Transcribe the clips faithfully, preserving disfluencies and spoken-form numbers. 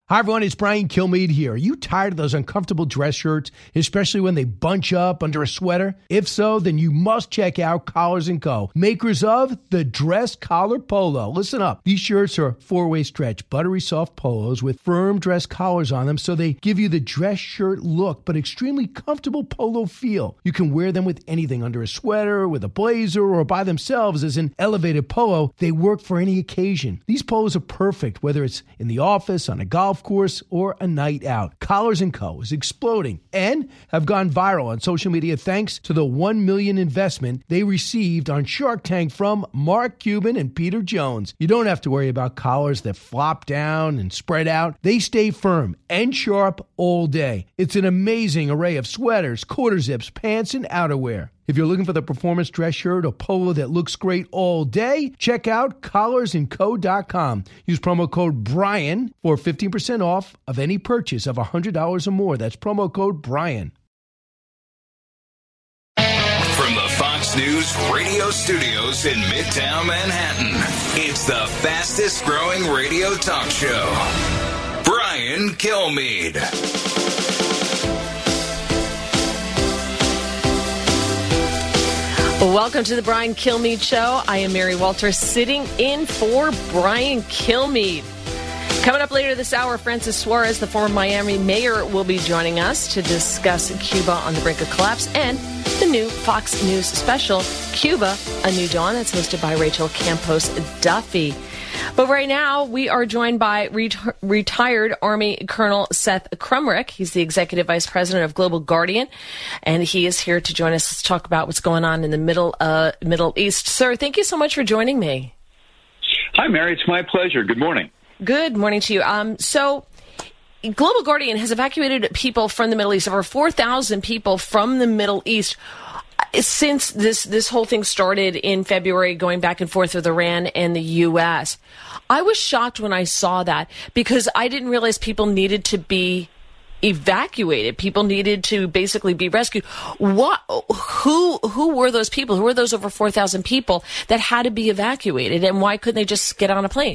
Hi, everyone. It's Brian Kilmeade here. Are you tired of those uncomfortable dress shirts, especially when they bunch up under a sweater? If so, then you must check out Collars and Co., makers of the Dress Collar Polo. Listen up. These shirts are four-way stretch, buttery soft polos with firm dress collars on them, so they give you the dress shirt look, but extremely comfortable polo feel. You can wear them with anything, under a sweater, with a blazer, or by themselves as an elevated polo. They work for any occasion. These polos are perfect, whether it's in the office, on a golf course, or a night out. Collars and Co. is exploding and have gone viral on social media thanks to the one million dollars investment they received on Shark Tank from Mark Cuban and Peter Jones. You don't have to worry about collars that flop down and spread out. They stay firm and sharp all day. It's an amazing array of sweaters, quarter zips, pants, and outerwear. If you're looking for the performance dress shirt or polo that looks great all day, check out collars and co dot com. Use promo code Brian for fifteen percent off of any purchase of one hundred dollars or more. That's promo code Brian. From the Fox News radio studios in Midtown Manhattan, it's the fastest growing radio talk show. Brian Kilmeade. Welcome to the Brian Kilmeade Show. I am Mary Walter, sitting in for Brian Kilmeade. Coming up later this hour, Francis Suarez, the former Miami mayor, will be joining us to discuss Cuba on the brink of collapse and the new Fox News special, Cuba, A New Dawn, that's hosted by Rachel Campos Duffy. But right now, we are joined by ret- retired Army Colonel Seth Crumrick. He's the Executive Vice President of Global Guardian, and he is here to join us to talk about what's going on in the Middle uh, Middle East. Sir, thank you so much for joining me. Hi, Mary. It's my pleasure. Good morning. Good morning to you. Um, so, Global Guardian has evacuated people from the Middle East, over four thousand people from the Middle East. Since this, this whole thing started in February, going back and forth with Iran and the U S, I was shocked when I saw that because I didn't realize people needed to be evacuated. People needed to basically be rescued. What? Who? Who were those people? Who were those over four thousand people that had to be evacuated? And why couldn't they just get on a plane?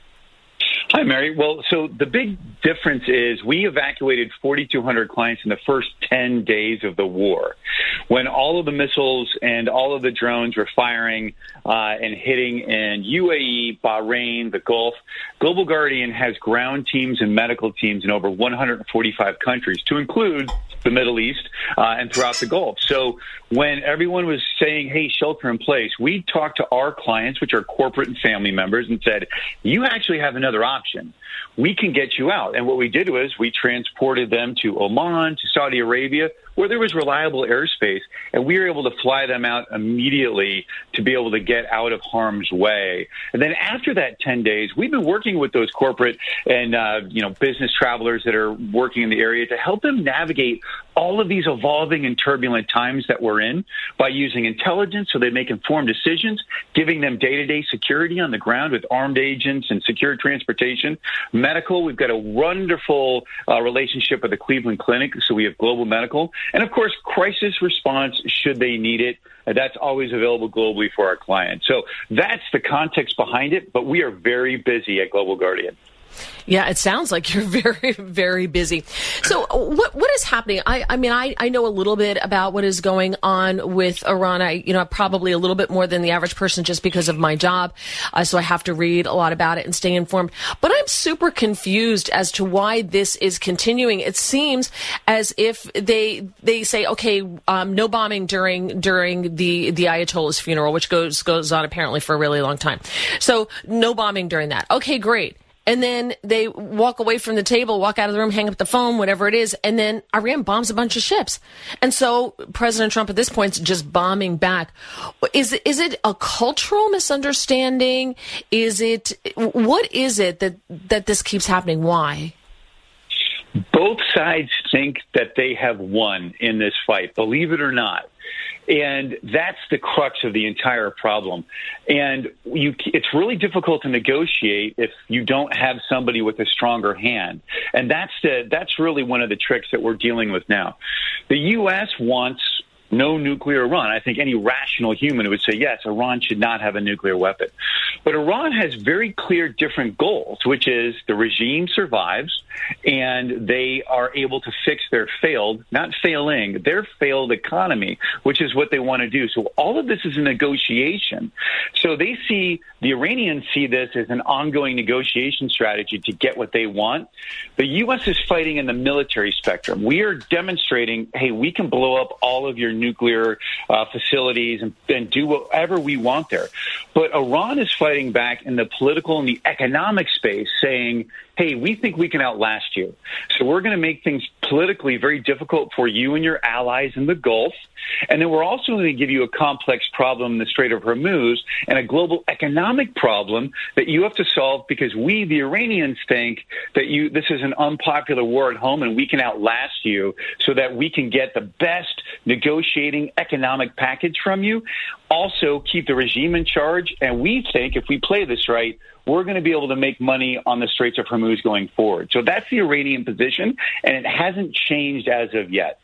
Hi, Mary. Well, so the big difference is we evacuated forty-two hundred clients in the first ten days of the war, when all of the missiles and all of the drones were firing uh, and hitting in U A E, Bahrain, the Gulf. Global Guardian has ground teams and medical teams in over one hundred forty-five countries, to include the Middle East uh, and throughout the Gulf. So when everyone was saying, hey, shelter in place, we talked to our clients, which are corporate and family members, and said, you actually have another option. We can get you out. And what we did was we transported them to Oman, to Saudi Arabia, where there was reliable airspace, and we were able to fly them out immediately to be able to get out of harm's way. And then after that ten days, we've been working with those corporate and uh, you know business travelers that are working in the area to help them navigate all of these evolving and turbulent times that we're in by using intelligence so they make informed decisions, giving them day-to-day security on the ground with armed agents and secure transportation. Medical, we've got a wonderful uh, relationship with the Cleveland Clinic, so we have Global Medical. And, of course, crisis response should they need it. And that's always available globally for our clients. So that's the context behind it, but we are very busy at Global Guardian. Yeah, it sounds like you're very, very busy. So what what is happening? I, I mean, I, I know a little bit about what is going on with Iran. I, you know, probably a little bit more than the average person just because of my job. Uh, so I have to read a lot about it and stay informed. But I'm super confused as to why this is continuing. It seems as if they they say, okay, um, no bombing during during the, the Ayatollah's funeral, which goes goes on apparently for a really long time. So no bombing during that. Okay, great. And then they walk away from the table, walk out of the room, hang up the phone, whatever it is, and then Iran bombs a bunch of ships. And so President Trump at this point is just bombing back. Is is it a cultural misunderstanding? Is it what is it that that this keeps happening? Why? Both sides think that they have won in this fight, believe it or not. And that's the crux of the entire problem. And you, it's really difficult to negotiate if you don't have somebody with a stronger hand. And that's the, that's really one of the tricks that we're dealing with now. The U S wants no nuclear Iran. I think any rational human would say, yes, Iran should not have a nuclear weapon. But Iran has very clear different goals, which is the regime survives and they are able to fix their failed, not failing, their failed economy, which is what they want to do. So all of this is a negotiation. So they see, the Iranians see this as an ongoing negotiation strategy to get what they want. The U S is fighting in the military spectrum. We are demonstrating, hey, we can blow up all of your nuclear uh, facilities and, and do whatever we want there. But Iran is fighting back in the political and the economic space, saying, hey, we think we can outlast you. So we're going to make things politically very difficult for you and your allies in the Gulf. And then we're also going to give you a complex problem in the Strait of Hormuz and a global economic problem that you have to solve because we, the Iranians, think that you this is an unpopular war at home and we can outlast you so that we can get the best negotiating economic package from you. Also, keep the regime in charge. And we think if we play this right, we're going to be able to make money on the Straits of Hormuz going forward. So that's the Iranian position, and it hasn't changed as of yet.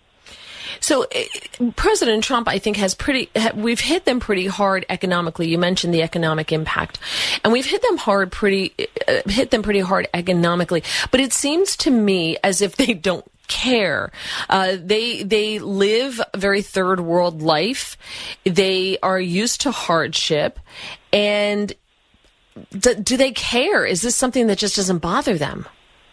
So uh, President Trump, I think, has pretty, ha, we've hit them pretty hard economically. You mentioned the economic impact, and we've hit them hard, pretty, uh, hit them pretty hard economically. But it seems to me as if they don't care. Uh, they, they live a very third world life. They are used to hardship, and do, do they care? Is this something that just doesn't bother them?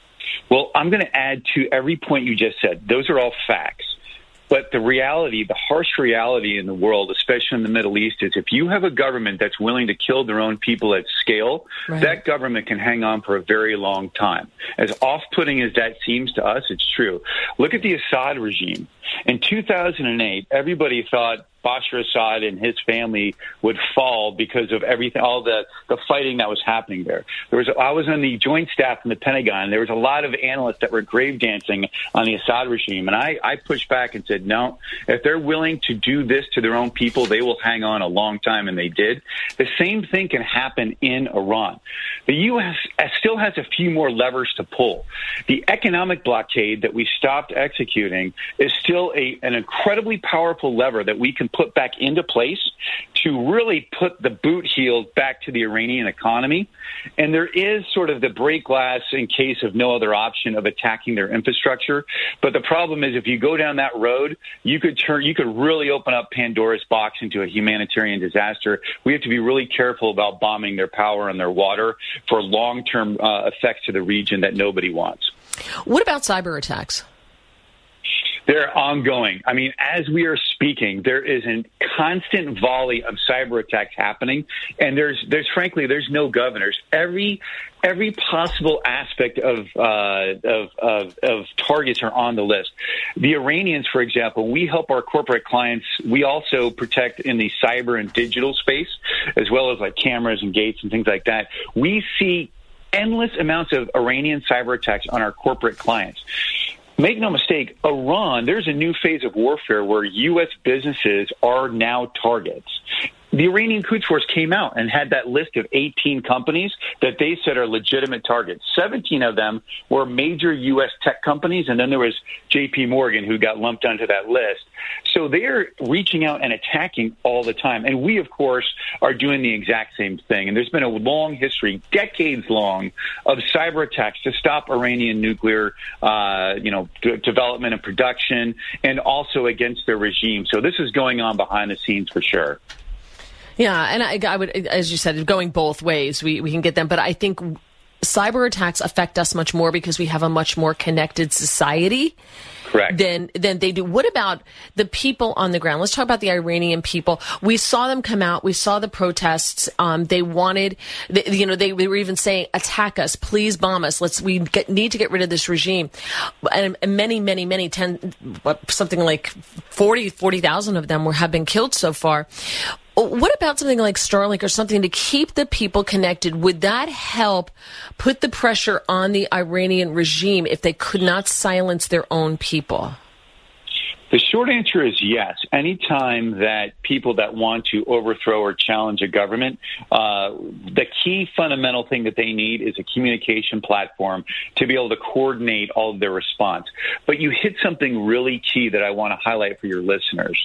Well, I'm going to add to every point you just said. Those are all facts. But the reality, the harsh reality in the world, especially in the Middle East, is if you have a government that's willing to kill their own people at scale, right, that government can hang on for a very long time. As off-putting as that seems to us, it's true. Look at the Assad regime. In two thousand eight, everybody thought Bashar Assad and his family would fall because of everything, all the, the fighting that was happening there. There was, I was on the joint staff in the Pentagon. There was a lot of analysts that were grave dancing on the Assad regime. And I, I pushed back and said, no, if they're willing to do this to their own people, they will hang on a long time. And they did. The same thing can happen in Iran. The U S still has a few more levers to pull. The economic blockade that we stopped executing is still a, an incredibly powerful lever that we can put back into place to really put the boot heel back to the Iranian economy. And there is sort of the break glass in case of no other option of attacking their infrastructure. But the problem is if you go down that road, you could turn, you could really open up Pandora's box into a humanitarian disaster. We have to be really careful about bombing their power and their water for long-term uh, effects to the region that nobody wants. What about cyber attacks? They're ongoing. I mean, as we are speaking, there is a constant volley of cyber attacks happening, and there's, there's frankly, there's no governors. Every, every possible aspect of, uh, of, of, of targets are on the list. The Iranians, for example, we help our corporate clients. We also protect in the cyber and digital space, as well as like cameras and gates and things like that. We see endless amounts of Iranian cyber attacks on our corporate clients. Make no mistake, Iran, there's a new phase of warfare where U S businesses are now targets. The Iranian Quds Force came out and had that list of eighteen companies that they said are legitimate targets. seventeen of them were major U S tech companies, and then there was J P Morgan who got lumped onto that list. So they're reaching out and attacking all the time. And we, of course, are doing the exact same thing. And there's been a long history, decades long, of cyber attacks to stop Iranian nuclear uh, you know, d- development and production, and also against their regime. So this is going on behind the scenes for sure. Yeah, and I, I would, as you said, going both ways, we, we can get them. But I think cyber attacks affect us much more because we have a much more connected society. Correct. Than, than they do. What about the people on the ground? Let's talk about the Iranian people. We saw them come out. We saw the protests. Um, they wanted, they, you know, they, they were even saying, attack us, please bomb us. Let's, we get, need to get rid of this regime. And, and many, many, many, ten, something like forty, forty thousand of them were, have been killed so far. What about something like Starlink or something to keep the people connected? Would that help put the pressure on the Iranian regime if they could not silence their own people? The short answer is yes. Anytime that people that want to overthrow or challenge a government, uh, the key fundamental thing that they need is a communication platform to be able to coordinate all of their response. But you hit something really key that I want to highlight for your listeners.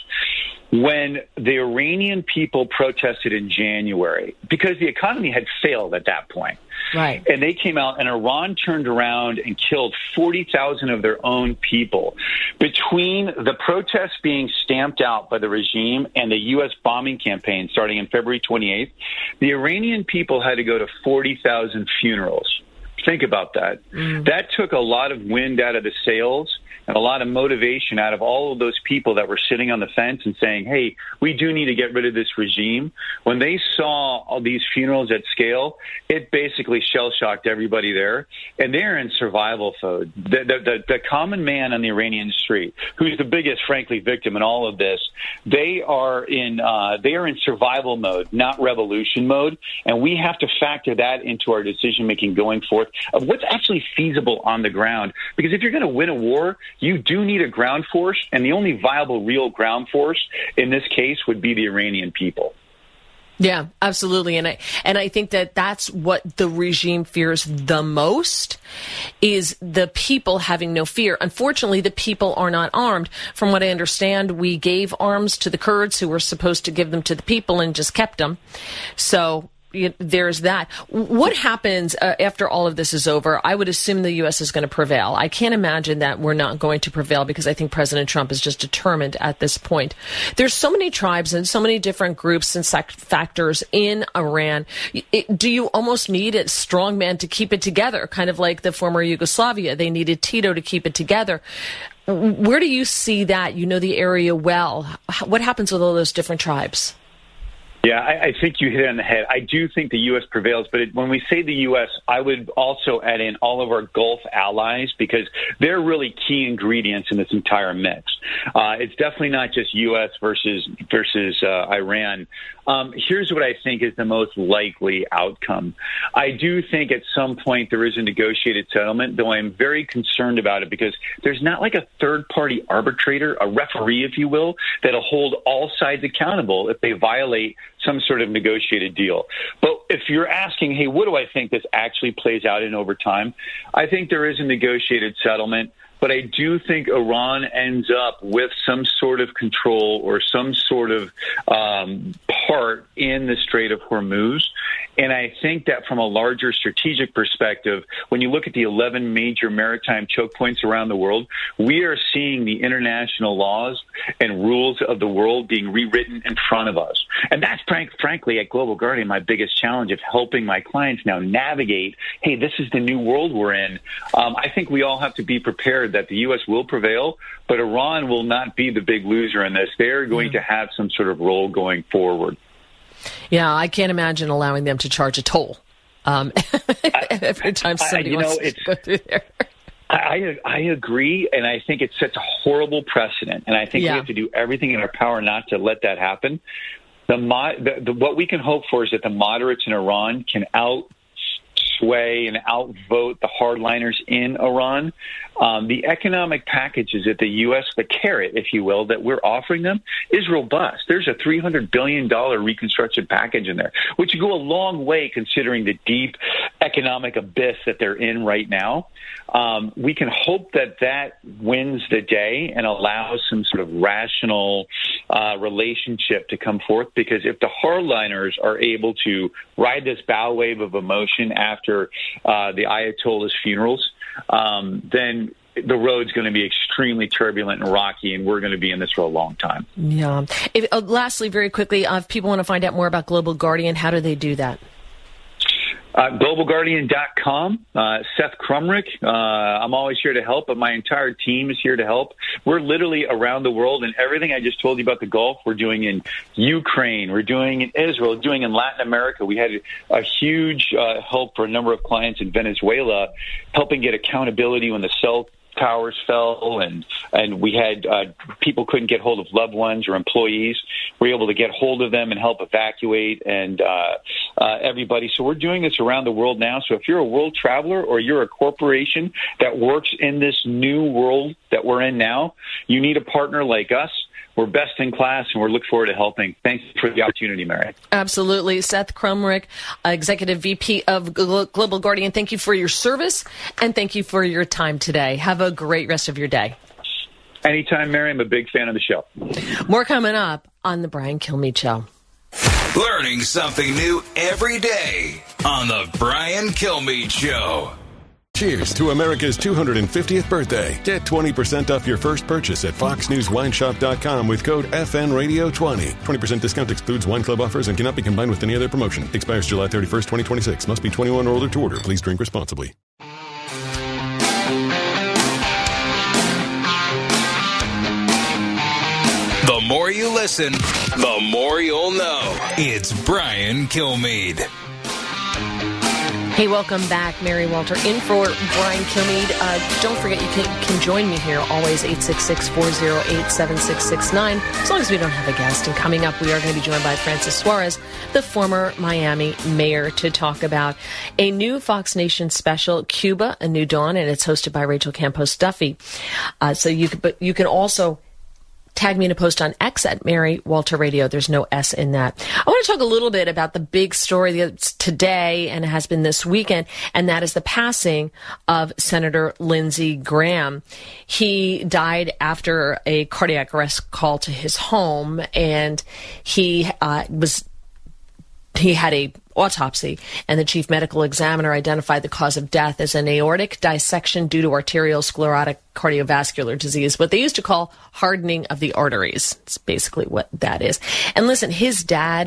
When the Iranian people protested in January, because the economy had failed at that point, right, and they came out and Iran turned around and killed forty thousand of their own people. Between the protests being stamped out by the regime and the U S bombing campaign starting on February twenty-eighth, the Iranian people had to go to forty thousand funerals. Think about that. Mm. That took a lot of wind out of the sails and a lot of motivation out of all of those people that were sitting on the fence and saying, hey, we do need to get rid of this regime. When they saw all these funerals at scale, it basically shell-shocked everybody there. And they're in survival mode. The, the, the, the common man on the Iranian street, who's the biggest, frankly, victim in all of this, they are in uh, they are in survival mode, not revolution mode. And we have to factor that into our decision-making going forth of what's actually feasible on the ground. Because if you're going to win a war, you do need a ground force, and the only viable real ground force in this case would be the Iranian people. Yeah, absolutely. And I and I think that that's what the regime fears the most, is the people having no fear. Unfortunately, the people are not armed. From what I understand, we gave arms to the Kurds, who were supposed to give them to the people, and just kept them. So there's that. What happens uh, after all of this is over? I would assume the U S is going to prevail. I can't imagine that we're not going to prevail, because I think President Trump is just determined at this point. There's so many tribes and so many different groups and sect- factors in Iran. It, do you almost need a strong man to keep it together? Kind of like the former Yugoslavia. They needed Tito to keep it together. Where do you see that? You know the area well. What happens with all those different tribes? Yeah, I, I think you hit it on the head. I do think the U S prevails, but it, when we say the U S, I would also add in all of our Gulf allies, because they're really key ingredients in this entire mix. Uh, it's definitely not just U S versus versus uh, Iran. Um, here's what I think is the most likely outcome. I do think at some point there is a negotiated settlement, though I'm very concerned about it, because there's not like a third-party arbitrator, a referee, if you will, that'll hold all sides accountable if they violate some sort of negotiated deal. But if you're asking, hey, what do I think this actually plays out in over time? I think there is a negotiated settlement. But I do think Iran ends up with some sort of control or some sort of um, part in the Strait of Hormuz. And I think that from a larger strategic perspective, when you look at the eleven major maritime choke points around the world, we are seeing the international laws and rules of the world being rewritten in front of us. And that's, frank, frankly, at Global Guardian, my biggest challenge of helping my clients now navigate, hey, this is the new world we're in. Um, I think we all have to be prepared that the U S will prevail, but Iran will not be the big loser in this. They're going to have some sort of role going forward. Yeah, I can't imagine allowing them to charge a toll um, every time somebody I, wants know, to go through there. I, I agree, and I think it sets a horrible precedent, and I think yeah. we have to do everything in our power not to let that happen. The, the, the what we can hope for is that the moderates in Iran can out sway and outvote the hardliners in Iran. Um, the economic packages that the U S, the carrot, if you will, that we're offering them is robust. There's a three hundred billion dollars reconstruction package in there, which would go a long way considering the deep economic abyss that they're in right now. Um, we can hope that that wins the day and allows some sort of rational uh, relationship to come forth, because if the hardliners are able to ride this bow wave of emotion after uh, the Ayatollah's funerals, um, then the road's going to be extremely turbulent and rocky, and we're going to be in this for a long time. Yeah. If, uh, lastly, very quickly, uh, if people want to find out more about Global Guardian, how do they do that? Uh, global guardian dot com, uh, Seth Crumrick. Uh, I'm always here to help, but my entire team is here to help. We're literally around the world, and everything I just told you about the Gulf, we're doing in Ukraine, we're doing in Israel, doing in Latin America. We had a, a huge uh, help for a number of clients in Venezuela, helping get accountability when the cell towers fell and and we had uh, people couldn't get hold of loved ones or employees. We were able to get hold of them and help evacuate and uh, uh, everybody. So we're doing this around the world now. So if you're a world traveler or you're a corporation that works in this new world that we're in now, you need a partner like us. We're best in class, and we look forward to helping. Thanks for the opportunity, Mary. Absolutely. Seth Crumrick, Executive V P of Global Guardian, thank you for your service, and thank you for your time today. Have a great rest of your day. Anytime, Mary. I'm a big fan of the show. More coming up on The Brian Kilmeade Show. Learning something new every day on The Brian Kilmeade Show. Cheers to America's two hundred fiftieth birthday. Get twenty percent off your first purchase at fox news wine shop dot com with code F N radio twenty. twenty percent discount excludes wine club offers and cannot be combined with any other promotion. Expires July thirty-first, twenty twenty-six. Must be twenty-one or older to order. Please drink responsibly. The more you listen, the more you'll know. It's Brian Kilmeade. Hey, welcome back. Mary Walter in for Brian Kilmeade. Uh, don't forget, you can, can join me here, always eight six six, four oh eight, seven six six nine, as long as we don't have a guest. And coming up, we are going to be joined by Francis Suarez, the former Miami mayor, to talk about a new Fox Nation special, Cuba, A New Dawn, and it's hosted by Rachel Campos Duffy. Uh, so you, but you can also tag me in a post on X at Mary Walter Radio. There's no S in that. I want to talk a little bit about the big story that's today and has been this weekend, and that is the passing of Senator Lindsey Graham. He died after a cardiac arrest call to his home, and he uh, was he had a autopsy, and the chief medical examiner identified the cause of death as an aortic dissection due to arterial sclerotic cardiovascular disease, what they used to call hardening of the arteries. It's basically what that is. And listen, his dad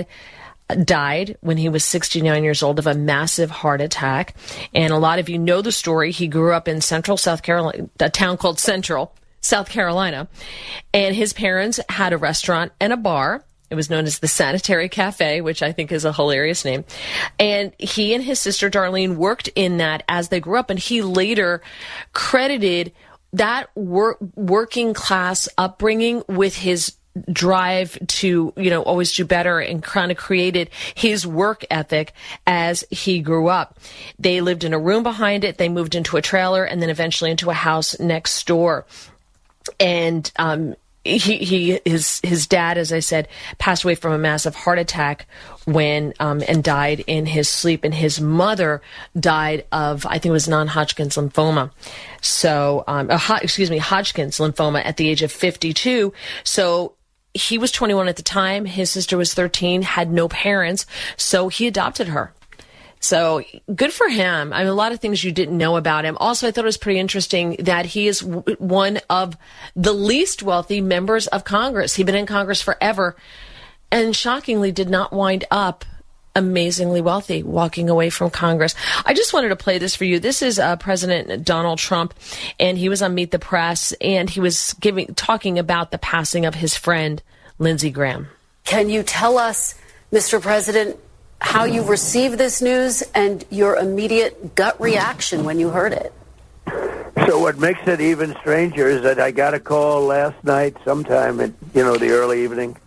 died when he was sixty-nine years old of a massive heart attack. And a lot of you know the story. He grew up in Central South Carolina, a town called Central, South Carolina. And his parents had a restaurant and a bar. It was known as the Sanitary Cafe, which I think is a hilarious name. And he and his sister Darlene worked in that as they grew up. And he later credited that work, working class upbringing with his drive to, you know, always do better, and kind of created his work ethic as he grew up. They lived in a room behind it. They moved into a trailer and then eventually into a house next door. And, um, He, he, his, his dad, as I said, passed away from a massive heart attack when, um, and died in his sleep. And his mother died of, I think it was non-Hodgkin's lymphoma. So, um, uh, excuse me, Hodgkin's lymphoma at the age of fifty-two. So he was twenty-one at the time. His sister was thirteen, had no parents. So he adopted her. So good for him. I mean, a lot of things you didn't know about him. Also, I thought it was pretty interesting that he is w- one of the least wealthy members of Congress. He'd been in Congress forever and shockingly did not wind up amazingly wealthy, walking away from Congress. I just wanted to play this for you. This is uh, President Donald Trump, and he was on Meet the Press, and he was giving talking about the passing of his friend, Lindsey Graham. Can you tell us, Mister President, how you received this news and your immediate gut reaction when you heard it? So what makes it even stranger is that I got a call last night sometime at, you know, the early evening,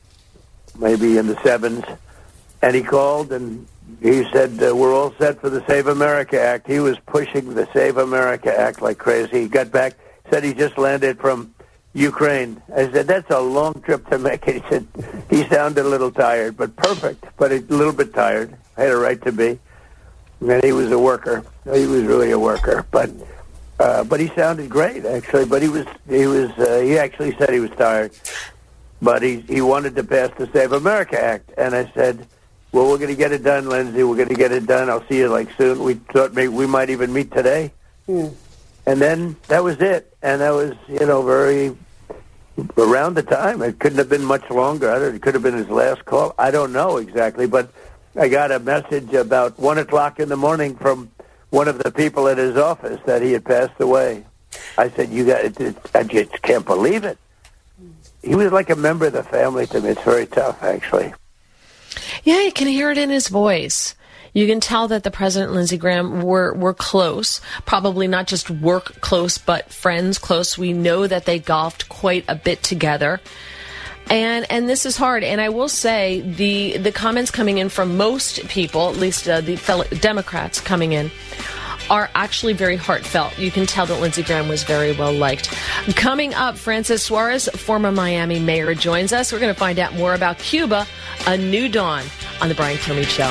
maybe in the sevens, and he called and he said, uh, we're all set for the Save America Act. He was pushing the Save America Act like crazy. He got back, said he just landed from Ukraine. I said, that's a long trip to make. He said, he sounded a little tired, but perfect, but a little bit tired. Had a right to be. And he was a worker. He was really a worker. But uh, but he sounded great, actually. But he was, he was, uh, he actually said he was tired. But he, he wanted to pass the Save America Act. And I said, well, we're going to get it done, Lindsey. We're going to get it done. I'll see you, like, soon. We thought maybe we might even meet today. Mm. And then that was it. And that was, you know, very around the time. It couldn't have been much longer. I don't, it could have been his last call. I don't know exactly. But I got a message about one o'clock in the morning from one of the people at his office that he had passed away. I said, you got it, it, I just can't believe it. He was like a member of the family to me. It's very tough, actually. Yeah, you can hear it in his voice. You can tell that the president and Lindsey Graham were, were close, probably not just work close, but friends close. We know that they golfed quite a bit together. And and this is hard. And I will say the, the comments coming in from most people, at least uh, the fellow Democrats coming in, are actually very heartfelt. You can tell that Lindsey Graham was very well liked. Coming up, Francis Suarez, former Miami mayor, joins us. We're going to find out more about Cuba, A New Dawn, on the Brian Kilmeade Show.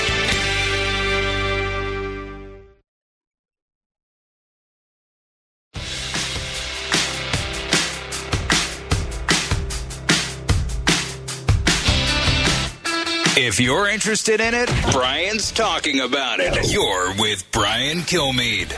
If you're interested in it, Brian's talking about it. You're with Brian Kilmeade.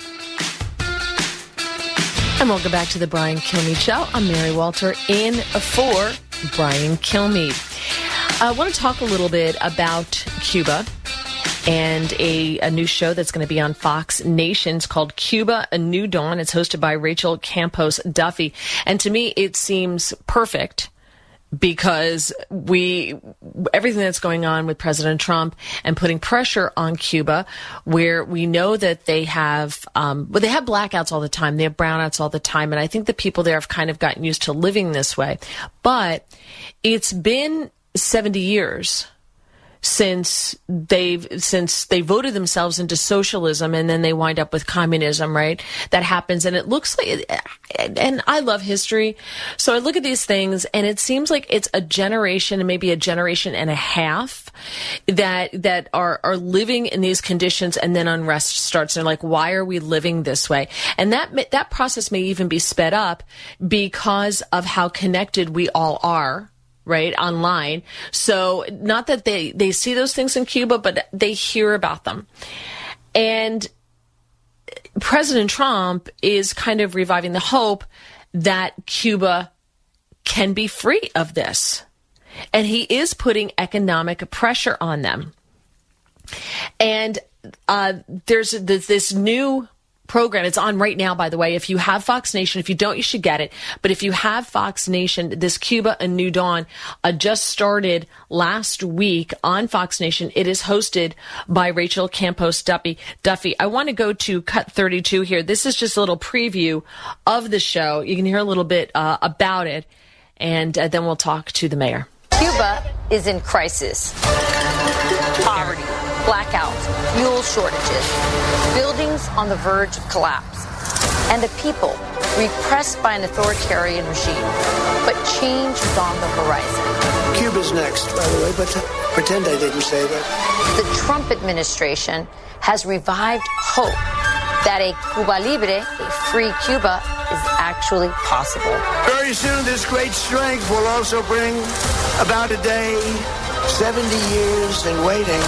And welcome back to the Brian Kilmeade Show. I'm Mary Walter in for Brian Kilmeade. I want to talk a little bit about Cuba and a, a new show that's going to be on Fox Nation. It's called Cuba, A New Dawn. It's hosted by Rachel Campos Duffy. And to me, it seems perfect, because we, everything that's going on with President Trump and putting pressure on Cuba, where we know that they have, um, well, they have blackouts all the time. They have brownouts all the time. And I think the people there have kind of gotten used to living this way. But it's been seventy years since they've since they voted themselves into socialism, and then they wind up with communism, right? That happens, and it looks like, and I love history, so I look at these things, and it seems like it's a generation, and maybe a generation and a half, that that are are living in these conditions, and then unrest starts. They're like, why are we living this way? And that that process may even be sped up because of how connected we all are, right, online. So not that they, they see those things in Cuba, but they hear about them. And President Trump is kind of reviving the hope that Cuba can be free of this. And he is putting economic pressure on them. And uh, there's this new program. It's on right now, by the way. If you have Fox Nation, if you don't, you should get it. But if you have Fox Nation, this Cuba, A New Dawn uh, just started last week on Fox Nation. It is hosted by Rachel Campos Duffy. Duffy. I want to go to Cut thirty-two here. This is just a little preview of the show. You can hear a little bit uh, about it, and uh, then we'll talk to the mayor. Cuba is in crisis. Poverty, blackouts, fuel shortages, buildings on the verge of collapse, and the people repressed by an authoritarian regime. But change is on the horizon. Cuba's next, by the way, but pretend I didn't say that. The Trump administration has revived hope that a Cuba Libre, a free Cuba, is actually possible. Very soon, this great strength will also bring about a day, seventy years in waiting.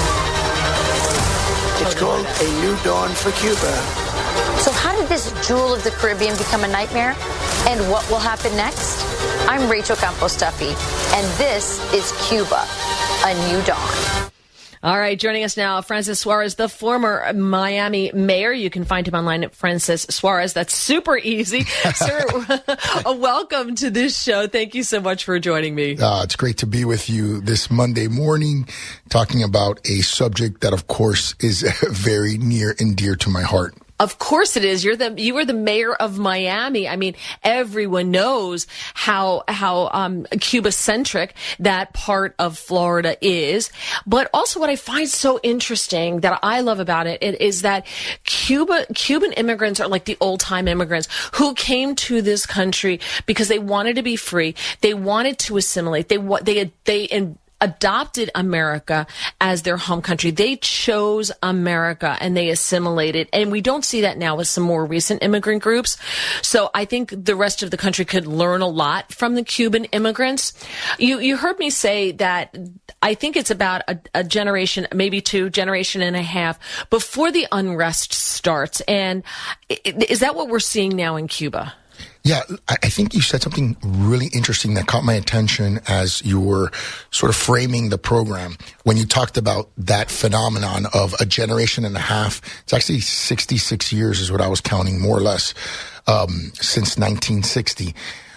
It's called A New Dawn for Cuba. So how did this jewel of the Caribbean become a nightmare? And what will happen next? I'm Rachel Campos Duffy, and this is Cuba, A New Dawn. All right, joining us now, Francis Suarez, the former Miami mayor. You can find him online at Francis Suarez. That's super easy. Sir, welcome to this show. Thank you so much for joining me. Uh, it's great to be with you this Monday morning, talking about a subject that, of course, is very near and dear to my heart. Of course it is. You're the you were the mayor of Miami. I mean, everyone knows how how um, Cuba-centric that part of Florida is. But also, what I find so interesting that I love about it, it is that Cuba Cuban immigrants are like the old-time immigrants who came to this country because they wanted to be free. They wanted to assimilate. They they they. they adopted America as their home country. They chose America and they assimilated. And we don't see that now with some more recent immigrant groups. So I think the rest of the country could learn a lot from the Cuban immigrants. You you heard me say that I think it's about a, a generation, maybe two, generation and a half before the unrest starts. And is that what we're seeing now in Cuba? Yeah, I think you said something really interesting that caught my attention as you were sort of framing the program. When you talked about that phenomenon of a generation and a half, it's actually sixty-six years is what I was counting, more or less, um, since nineteen sixty.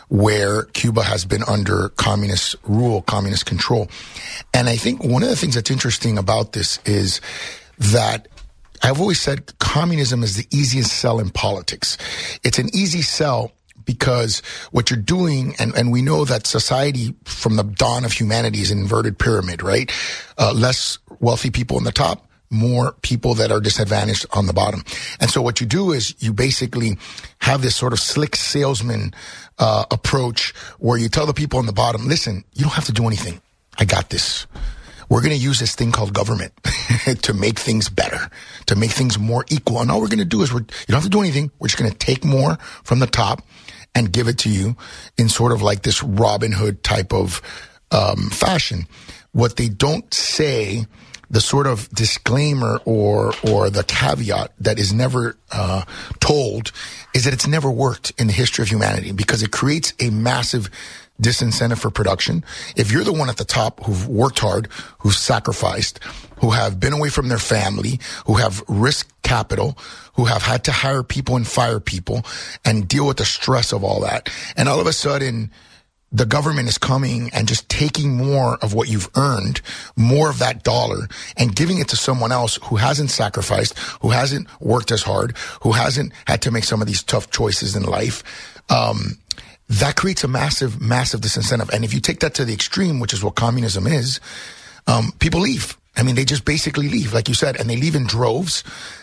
where Cuba has been under communist rule, communist control. And I think one of the things that's interesting about this is that I've always said communism is the easiest sell in politics. It's an easy sell because what you're doing, and, and we know that society from the dawn of humanity is an inverted pyramid, right? Uh, less wealthy people on the top, more people that are disadvantaged on the bottom. And so what you do is you basically have this sort of slick salesman uh, approach where you tell the people on the bottom, listen, you don't have to do anything. I got this. We're going to use this thing called government to make things better, to make things more equal. And all we're going to do is we're, you don't have to do anything. We're just going to take more from the top and give it to you in sort of like this Robin Hood type of um, fashion. What they don't say, the sort of disclaimer or or the caveat that is never uh, told, is that it's never worked in the history of humanity because it creates a massive disincentive for production. If you're the one at the top who've worked hard, who've sacrificed, who have been away from their family, who have risked capital, who have had to hire people and fire people and deal with the stress of all that, and all of a sudden the government is coming and just taking more of what you've earned, more of that dollar, and giving it to someone else who hasn't sacrificed, who hasn't worked as hard, who hasn't had to make some of these tough choices in life, um, that creates a massive, massive disincentive. And if you take that to the extreme, which is what communism is, um, people leave. I mean, they just basically leave, like you said, and they leave in droves.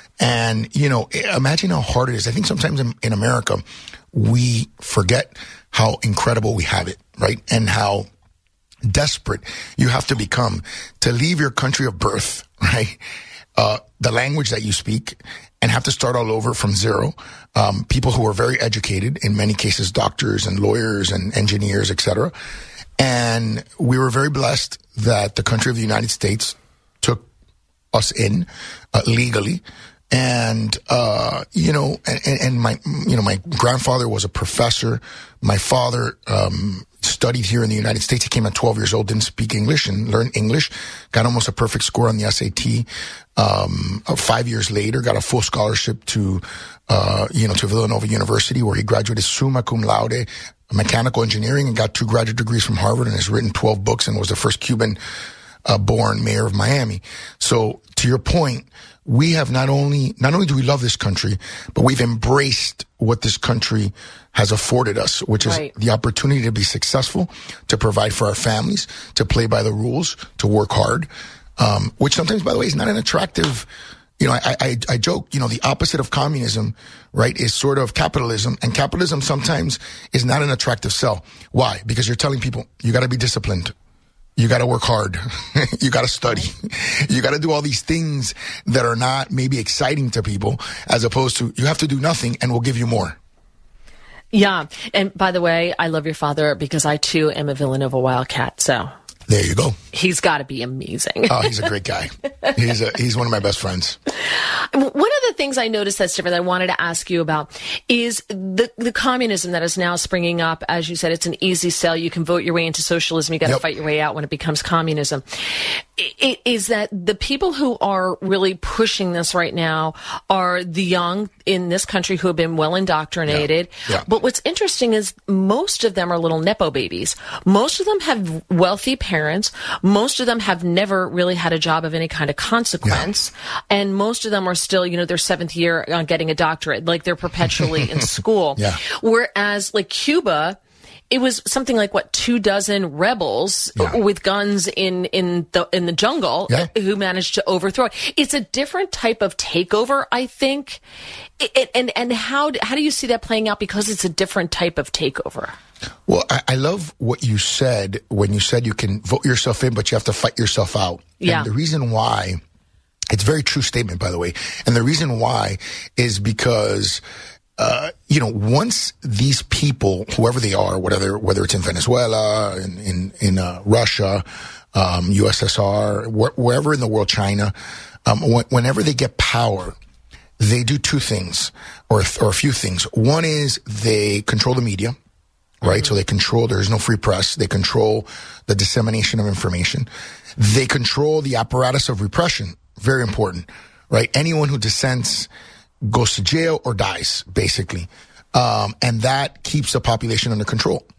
And, you know, imagine how hard it is. I think sometimes in, in America, we forget how incredible we have it, right? And how desperate you have to become to leave your country of birth, right? Uh, the language that you speak, and have to start all over from zero. Um, people who are very educated, in many cases, doctors and lawyers and engineers, et cetera. And we were very blessed that the country of the United States took us in uh, legally. And, uh, you know, and, and my, you know, my grandfather was a professor. My father, um, studied here in the United States. He came at twelve years old, didn't speak English and learned English, got almost a perfect score on the S A T. Um, five years later, got a full scholarship to, uh, you know, to Villanova University, where he graduated summa cum laude, mechanical engineering, and got two graduate degrees from Harvard, and has written twelve books and was the first Cuban, uh, born mayor of Miami. So to your point, we have not only, not only do we love this country, but we've embraced what this country has afforded us, which is right. the opportunity to be successful, to provide for our families, to play by the rules, to work hard, um, which sometimes, by the way, is not an attractive, you know, I, I, I joke, you know, the opposite of communism, right, is sort of capitalism, and capitalism sometimes is not an attractive sell. Why? Because you're telling people, you got to be disciplined. You got to work hard. You got to study. You got to do all these things that are not maybe exciting to people, as opposed to you have to do nothing and we'll give you more. Yeah. And by the way, I love your father because I too am a Villanova Wildcat. So there you go. He's got to be amazing. Oh, he's a great guy. He's a, he's one of my best friends. One of the things I noticed that's different that I wanted to ask you about is the the communism that is now springing up. As you said, it's an easy sell. You can vote your way into socialism. You got to yep. fight your way out when it becomes communism. It, is that the people who are really pushing this right now are the young in this country who have been well indoctrinated. Yeah. Yeah. But what's interesting is most of them are little Nepo babies. Most of them have wealthy parents. Most of them have never really had a job of any kind of consequence. Yeah. And most of them are still, you know, their seventh year on getting a doctorate, like they're perpetually in school. Yeah. Whereas like Cuba, it was something like what two dozen rebels yeah. with guns in in the in the jungle yeah. who managed to overthrow it. It's a different type of takeover, I think. It, and and how how do you see that playing out? Because it's a different type of takeover. Well, I, I love what you said when you said you can vote yourself in, but you have to fight yourself out. Yeah. And the reason why, it's a very true statement, by the way. And the reason why is because Uh, you know, once these people, whoever they are, whether whether it's in Venezuela, in in, in uh, Russia, um, U S S R, wh- wherever in the world, China, um, wh- whenever they get power, they do two things, or or a few things. One is they control the media, right? Mm-hmm. So they control. There is no free press. They control the dissemination of information. They control the apparatus of repression. Very important, right? Anyone who dissents goes to jail or dies, basically. Um, and that keeps the population under control.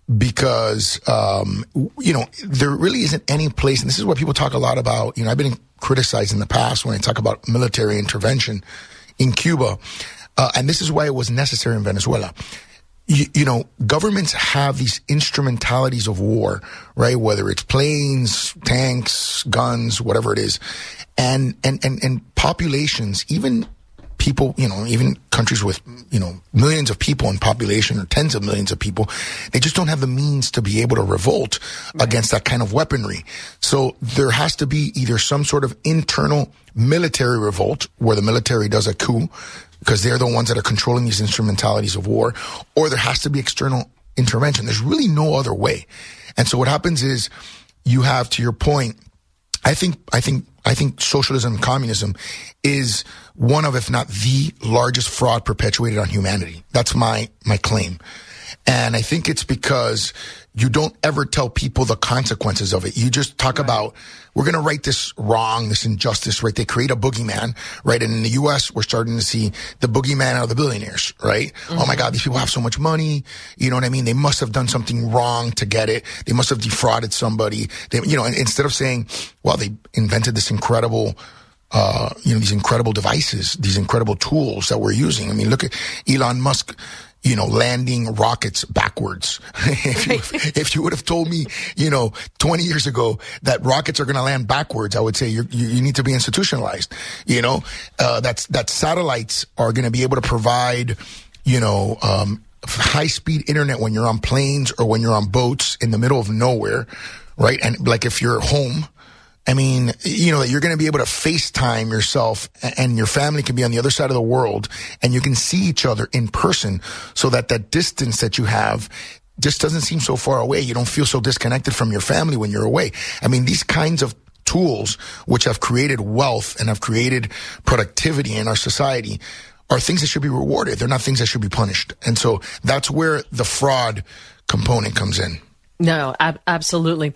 because, um, you know, there really isn't any place, and this is what people talk a lot about. You know, I've been criticized in the past when I talk about military intervention in Cuba, uh, and this is why it was necessary in Venezuela. You, you know, governments have these instrumentalities of war, right? Whether it's planes, tanks, guns, whatever it is, and and and, and populations, even people, you know, even countries with, you know, millions of people in population or tens of millions of people, they just don't have the means to be able to revolt right. against that kind of weaponry. So there has to be either some sort of internal military revolt where the military does a coup because they're the ones that are controlling these instrumentalities of war, or there has to be external intervention. There's really no other way. And so what happens is you have, to your point, I think, I think, I think socialism and communism is one of, if not the largest fraud perpetuated on humanity. That's my, my claim. And I think it's because you don't ever tell people the consequences of it. You just talk right. about, we're going to right this wrong, this injustice, right? They create a boogeyman, right? And in the U S, we're starting to see the boogeyman out of the billionaires, right? Mm-hmm. Oh my God, these people have so much money. You know what I mean? They must have done something wrong to get it. They must have defrauded somebody. They, you know, and instead of saying, well, they invented this incredible, uh, you know, these incredible devices, these incredible tools that we're using. I mean, look at Elon Musk, you know, landing rockets backwards. if, you, if you would have told me, you know, twenty years ago that rockets are going to land backwards, I would say you're, you you need to be institutionalized. You know, uh, that's, that satellites are going to be able to provide, you know, um, high speed internet when you're on planes or when you're on boats in the middle of nowhere, right? And like if you're home, I mean, you know, that you're going to be able to FaceTime yourself and your family can be on the other side of the world and you can see each other in person so that that distance that you have just doesn't seem so far away. You don't feel so disconnected from your family when you're away. I mean, these kinds of tools which have created wealth and have created productivity in our society are things that should be rewarded. They're not things that should be punished. And so that's where the fraud component comes in. No, ab- absolutely.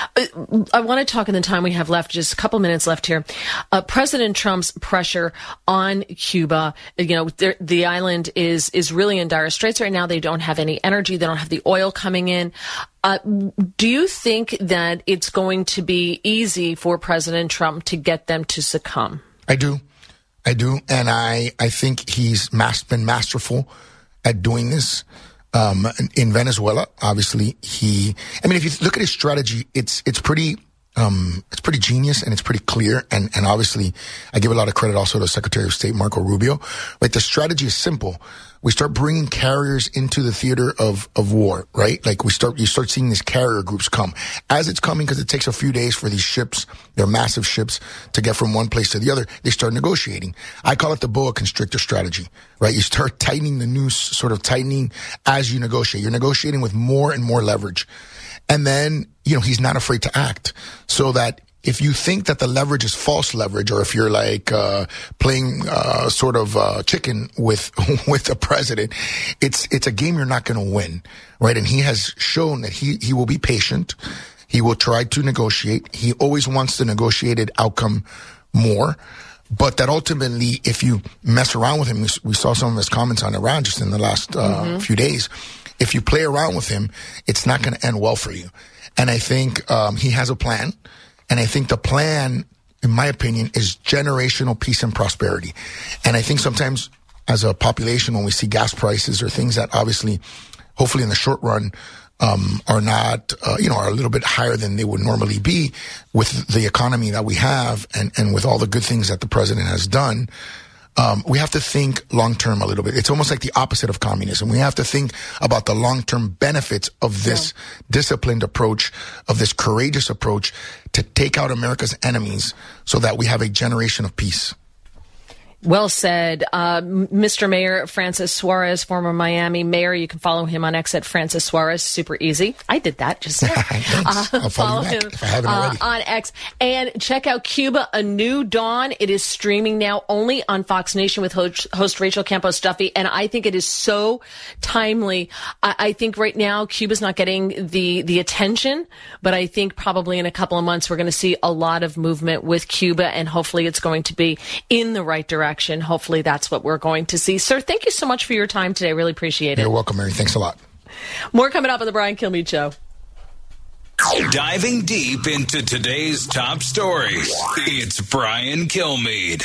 I want to talk in the time we have left, just a couple minutes left here. Uh, President Trump's pressure on Cuba, you know, the island is, is really in dire straits right now. They don't have any energy. They don't have the oil coming in. Uh, do you think that it's going to be easy for President Trump to get them to succumb? I do. I do. And I, I think he's mas- been masterful at doing this. Um, in Venezuela, obviously, he, I mean, if you look at his strategy, it's, it's pretty, um, it's pretty genius and it's pretty clear. And, and obviously, I give a lot of credit also to Secretary of State Marco Rubio. But the strategy is simple. We start bringing carriers into the theater of, of war, right? Like we start, you start seeing these carrier groups come. As it's coming, because it takes a few days for these ships, they're massive ships, to get from one place to the other, they start negotiating. I call it the boa constrictor strategy, right? You start tightening the noose, sort of tightening as you negotiate. You're negotiating with more and more leverage. And then, you know, he's not afraid to act so that if you think that the leverage is false leverage, or if you're like uh playing uh sort of uh chicken with with the president, it's it's a game you're not going to win, right? And he has shown that he he will be patient. He will try to negotiate. He always wants the negotiated outcome more. But that ultimately, if you mess around with him, we, we saw some of his comments on Iran just in the last uh, mm-hmm. few days. If you play around with him, it's not going to end well for you. And I think um he has a plan. And I think the plan, in my opinion, is generational peace and prosperity. And I think sometimes as a population, when we see gas prices or things that obviously, hopefully in the short run, um, are not, uh, you know, are a little bit higher than they would normally be with the economy that we have and, and with all the good things that the president has done. Um, we have to think long-term a little bit. It's almost like the opposite of communism. We have to think about the long-term benefits of this yeah. disciplined approach, of this courageous approach to take out America's enemies so that we have a generation of peace. Well said. Uh, Mister Mayor Francis Suarez, former Miami mayor. You can follow him on X at Francis Suarez. Super easy. I did that just now. uh, I'll follow, follow him if I haven't already. Uh, on X. And check out Cuba, A New Dawn. It is streaming now only on Fox Nation with host, host Rachel Campos Duffy. And I think it is so timely. I, I think right now Cuba's not getting the, the attention, but I think probably in a couple of months we're going to see a lot of movement with Cuba, and hopefully it's going to be in the right direction. Hopefully that's what we're going to see. Sir, thank you so much for your time today. Really appreciate it. You're welcome, Mary. Thanks a lot. More coming up on the Brian Kilmeade Show. Diving deep into today's top stories, it's Brian Kilmeade.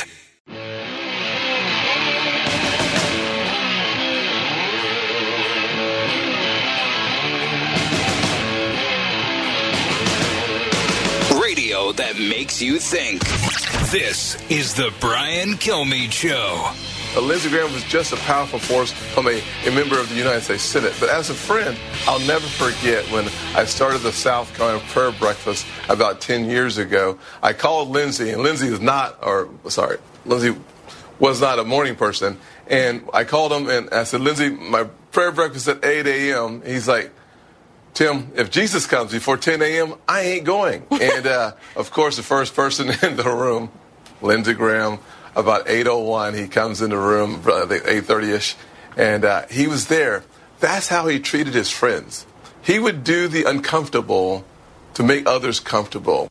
Radio that makes you think. This is the Brian Kilmeade Show. Uh, Lindsey Graham was just a powerful force from a, a member of the United States Senate. But as a friend, I'll never forget when I started the South Carolina Prayer Breakfast about ten years ago. I called Lindsey, and Lindsey is not, or sorry, Lindsey was not a morning person. And I called him, and I said, Lindsey, my prayer breakfast at eight a.m. He's like, Tim, if Jesus comes before ten a.m., I ain't going. And, uh, of course, the first person in the room, Lindsey Graham, about eight oh one, he comes in the room, I think eight thirty-ish, and uh, he was there. That's how he treated his friends. He would do the uncomfortable to make others comfortable.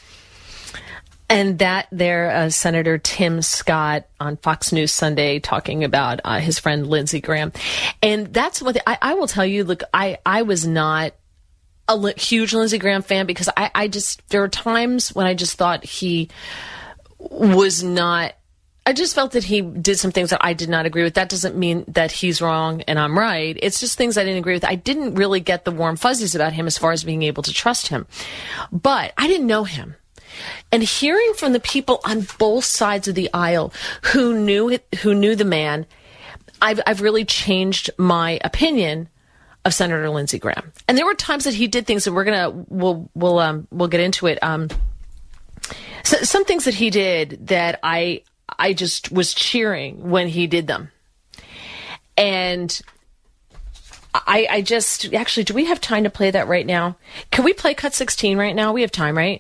And that there, uh, Senator Tim Scott on Fox News Sunday talking about uh, his friend Lindsey Graham. And that's what I, I will tell you, look, I, I was not a li- huge Lindsey Graham fan because I, I just, there were times when I just thought he was not, I just felt that he did some things that I did not agree with. That doesn't mean that he's wrong and I'm right. It's just things I didn't agree with. I didn't really get the warm fuzzies about him as far as being able to trust him. But I didn't know him. And hearing from the people on both sides of the aisle who knew it, who knew the man, I've, I've really changed my opinion of Senator Lindsey Graham. And there were times that he did things that we're gonna we'll we'll um we'll get into it. Um, so, some things that he did that I I just was cheering when he did them, and I I just actually, do we have time to play that right now? Can we play cut sixteen right now? We have time, right?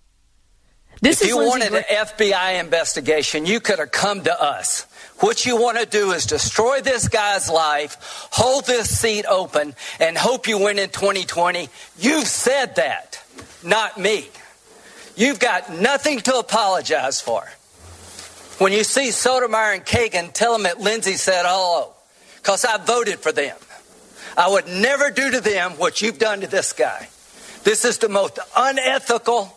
This if is you Lindsey wanted Gra- an F B I investigation, you could have come to us. What you want to do is destroy this guy's life, hold this seat open, and hope you win in twenty twenty. You've said that, not me. You've got nothing to apologize for. When you see Sotomayor and Kagan, tell them that Lindsey said hello, because I voted for them. I would never do to them what you've done to this guy. This is the most unethical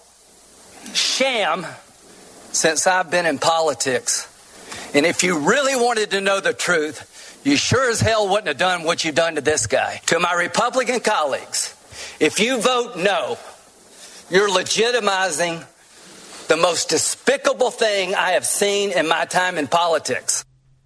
sham since I've been in politics. And if you really wanted to know the truth, you sure as hell wouldn't have done what you've done to this guy. To my Republican colleagues, if you vote no, you're legitimizing the most despicable thing I have seen in my time in politics.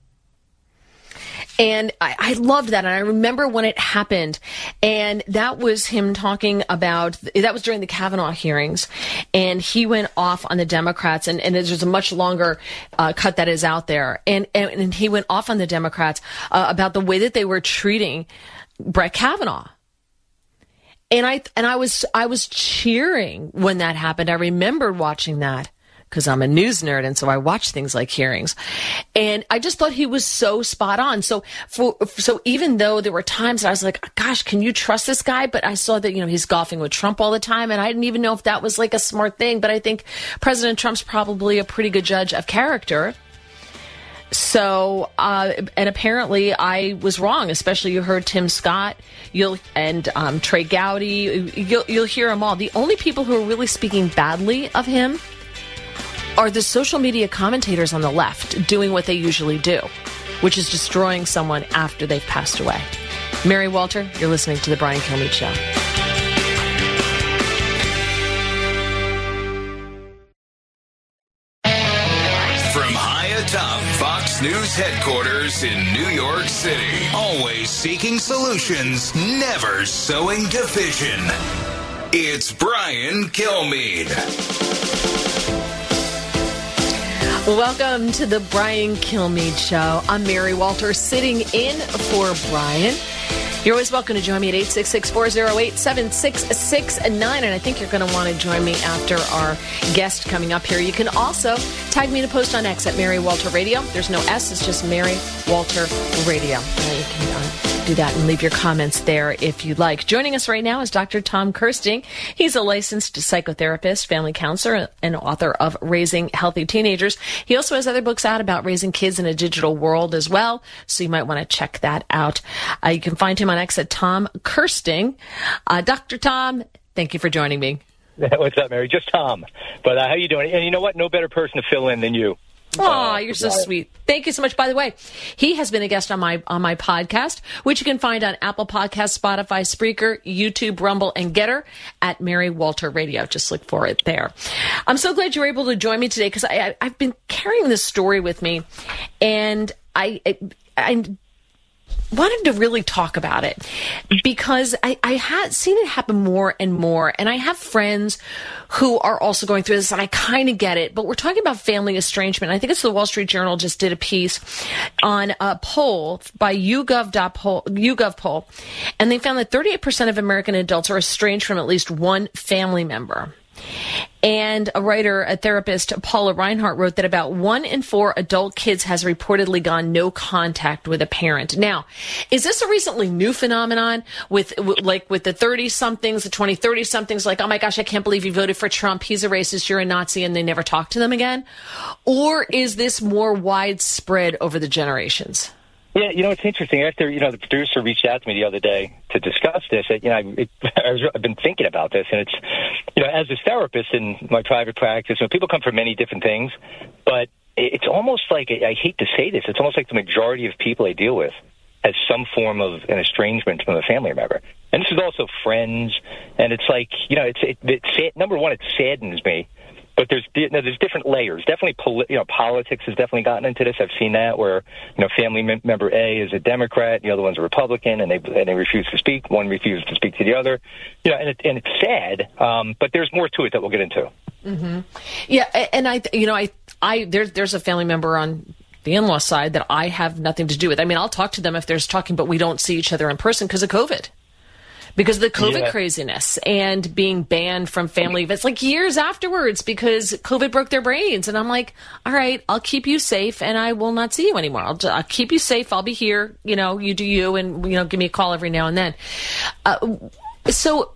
And I, I loved that. And I remember when it happened. And that was him talking about, that was during the Kavanaugh hearings. And he went off on the Democrats. And, and there's a much longer uh, cut that is out there. And, and, and he went off on the Democrats uh, about the way that they were treating Brett Kavanaugh. And I, and I was, I was cheering when that happened. I remembered watching that, because I'm a news nerd, and so I watch things like hearings. And I just thought he was so spot on. So for, so even though there were times I was like, gosh, can you trust this guy? But I saw that, you know, he's golfing with Trump all the time, and I didn't even know if that was like a smart thing. But I think President Trump's probably a pretty good judge of character. So, uh, and apparently I was wrong, especially you heard Tim Scott you'll and um, Trey Gowdy. You'll, you'll hear them all. The only people who are really speaking badly of him are the social media commentators on the left doing what they usually do, which is destroying someone after they've passed away. Mary Walter, you're listening to The Brian Kilmeade Show. From high atop Fox News headquarters in New York City, always seeking solutions, never sowing division. It's Brian Kilmeade. Welcome to the Brian Kilmeade Show. I'm Mary Walter, sitting in for Brian. You're always welcome to join me at eight six six, four oh eight, seven six six nine, and I think you're going to want to join me after our guest coming up here. You can also tag me in a post on X at Mary Walter Radio. There's no S, it's just Mary Walter Radio. And you can uh, do that and leave your comments there if you'd like. Joining us right now is Doctor Tom Kersting. He's a licensed psychotherapist, family counselor, and author of Raising Healthy Teenagers. He also has other books out about raising kids in a digital world as well, so you might want to check that out. Uh, you can find him on X at Tom Kersting. Uh, Doctor Tom, thank you for joining me. What's up, Mary? Just Tom. But uh, how you doing? And you know what? No better person to fill in than you. Oh, uh, you're so sweet. Thank you so much. By the way, he has been a guest on my on my podcast, which you can find on Apple Podcasts, Spotify, Spreaker, YouTube, Rumble, and Getter at Mary Walter Radio. Just look for it there. I'm so glad you were able to join me today because I, I, I've been carrying this story with me, and I I, I wanted to really talk about it because I, I had seen it happen more and more. And I have friends who are also going through this, and I kind of get it. But we're talking about family estrangement. I think it's the Wall Street Journal just did a piece on a poll by YouGov poll, YouGov poll, and they found that thirty-eight percent of American adults are estranged from at least one family member. And a writer, a therapist, Paula Reinhart, wrote that about one in four adult kids has reportedly gone no contact with a parent. Now, is this a recently new phenomenon with, like, with the thirty-somethings, the twenty, thirty-somethings, like, oh my gosh, I can't believe you voted for Trump, he's a racist, you're a Nazi, and they never talk to them again? Or is this more widespread over the generations? Yeah, you know, it's interesting. After, you know, the producer reached out to me the other day to discuss this, you know, it, I was, I've been thinking about this, and it's, you know, as a therapist in my private practice, you know, people come from many different things, but it's almost like, I hate to say this, it's almost like the majority of people I deal with has some form of an estrangement from a family member. And this is also friends, and it's like, you know, it's, it, it's number one, it saddens me. But there's you know, there's different layers. Definitely, poli- you know, politics has definitely gotten into this. I've seen that where, you know, family mem- member A is a Democrat, the other one's a Republican, and they and they refuse to speak. One refuses to speak to the other. You know, and, it, and it's sad. Um, but there's more to it that we'll get into. Mm-hmm. Yeah, and I, you know, I, I there's there's a family member on the in-law side that I have nothing to do with. I mean, I'll talk to them if there's talking, but we don't see each other in person because of COVID. Because of the COVID yeah. craziness and being banned from family events, like years afterwards, because COVID broke their brains. And I'm like, all right, I'll keep you safe and I will not see you anymore. I'll, I'll keep you safe. I'll be here. You know, you do you, and, you know, give me a call every now and then. Uh, so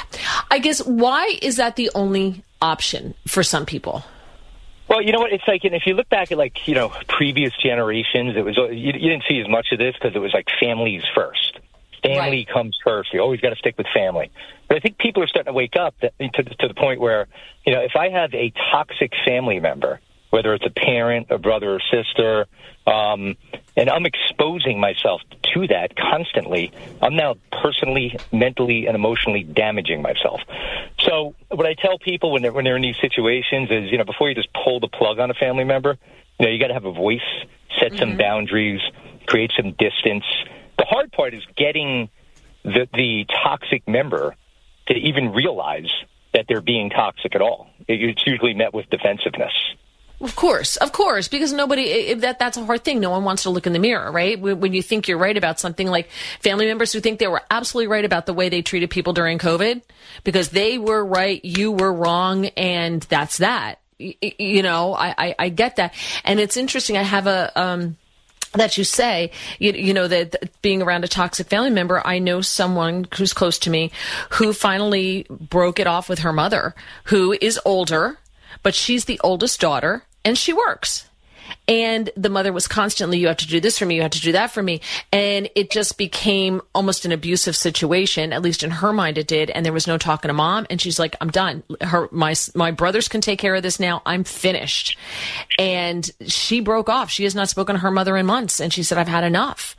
I guess why is that the only option for some people? Well, you know what? It's like, and if you look back at, like, you know, previous generations, it was, you, you didn't see as much of this because it was like families first. Family right. comes first. You always got to stick with family. But I think people are starting to wake up that, to, to the point where, you know, if I have a toxic family member, whether it's a parent, a brother or sister, um, and I'm exposing myself to that constantly, I'm now personally, mentally, and emotionally damaging myself. So what I tell people when they're, when they're in these situations is, you know, before you just pull the plug on a family member, you know, you got to have a voice, set mm-hmm. some boundaries, create some distance. The hard part is getting the, the toxic member to even realize that they're being toxic at all. It's usually met with defensiveness. Of course, of course, because nobody, that that's a hard thing. No one wants to look in the mirror, right? When you think you're right about something, like family members who think they were absolutely right about the way they treated people during COVID, because they were right, you were wrong, and that's that. You know, I, I, I get that. And it's interesting. I have a... um that you say, you, you know, that, that being around a toxic family member, I know someone who's close to me who finally broke it off with her mother, who is older, but she's the oldest daughter and she works. And the mother was constantly, you have to do this for me, you have to do that for me. And it just became almost an abusive situation, at least in her mind it did. And there was no talking to mom. And she's like, I'm done. Her, my, my brothers can take care of this now. I'm finished. And she broke off. She has not spoken to her mother in months. And she said, I've had enough.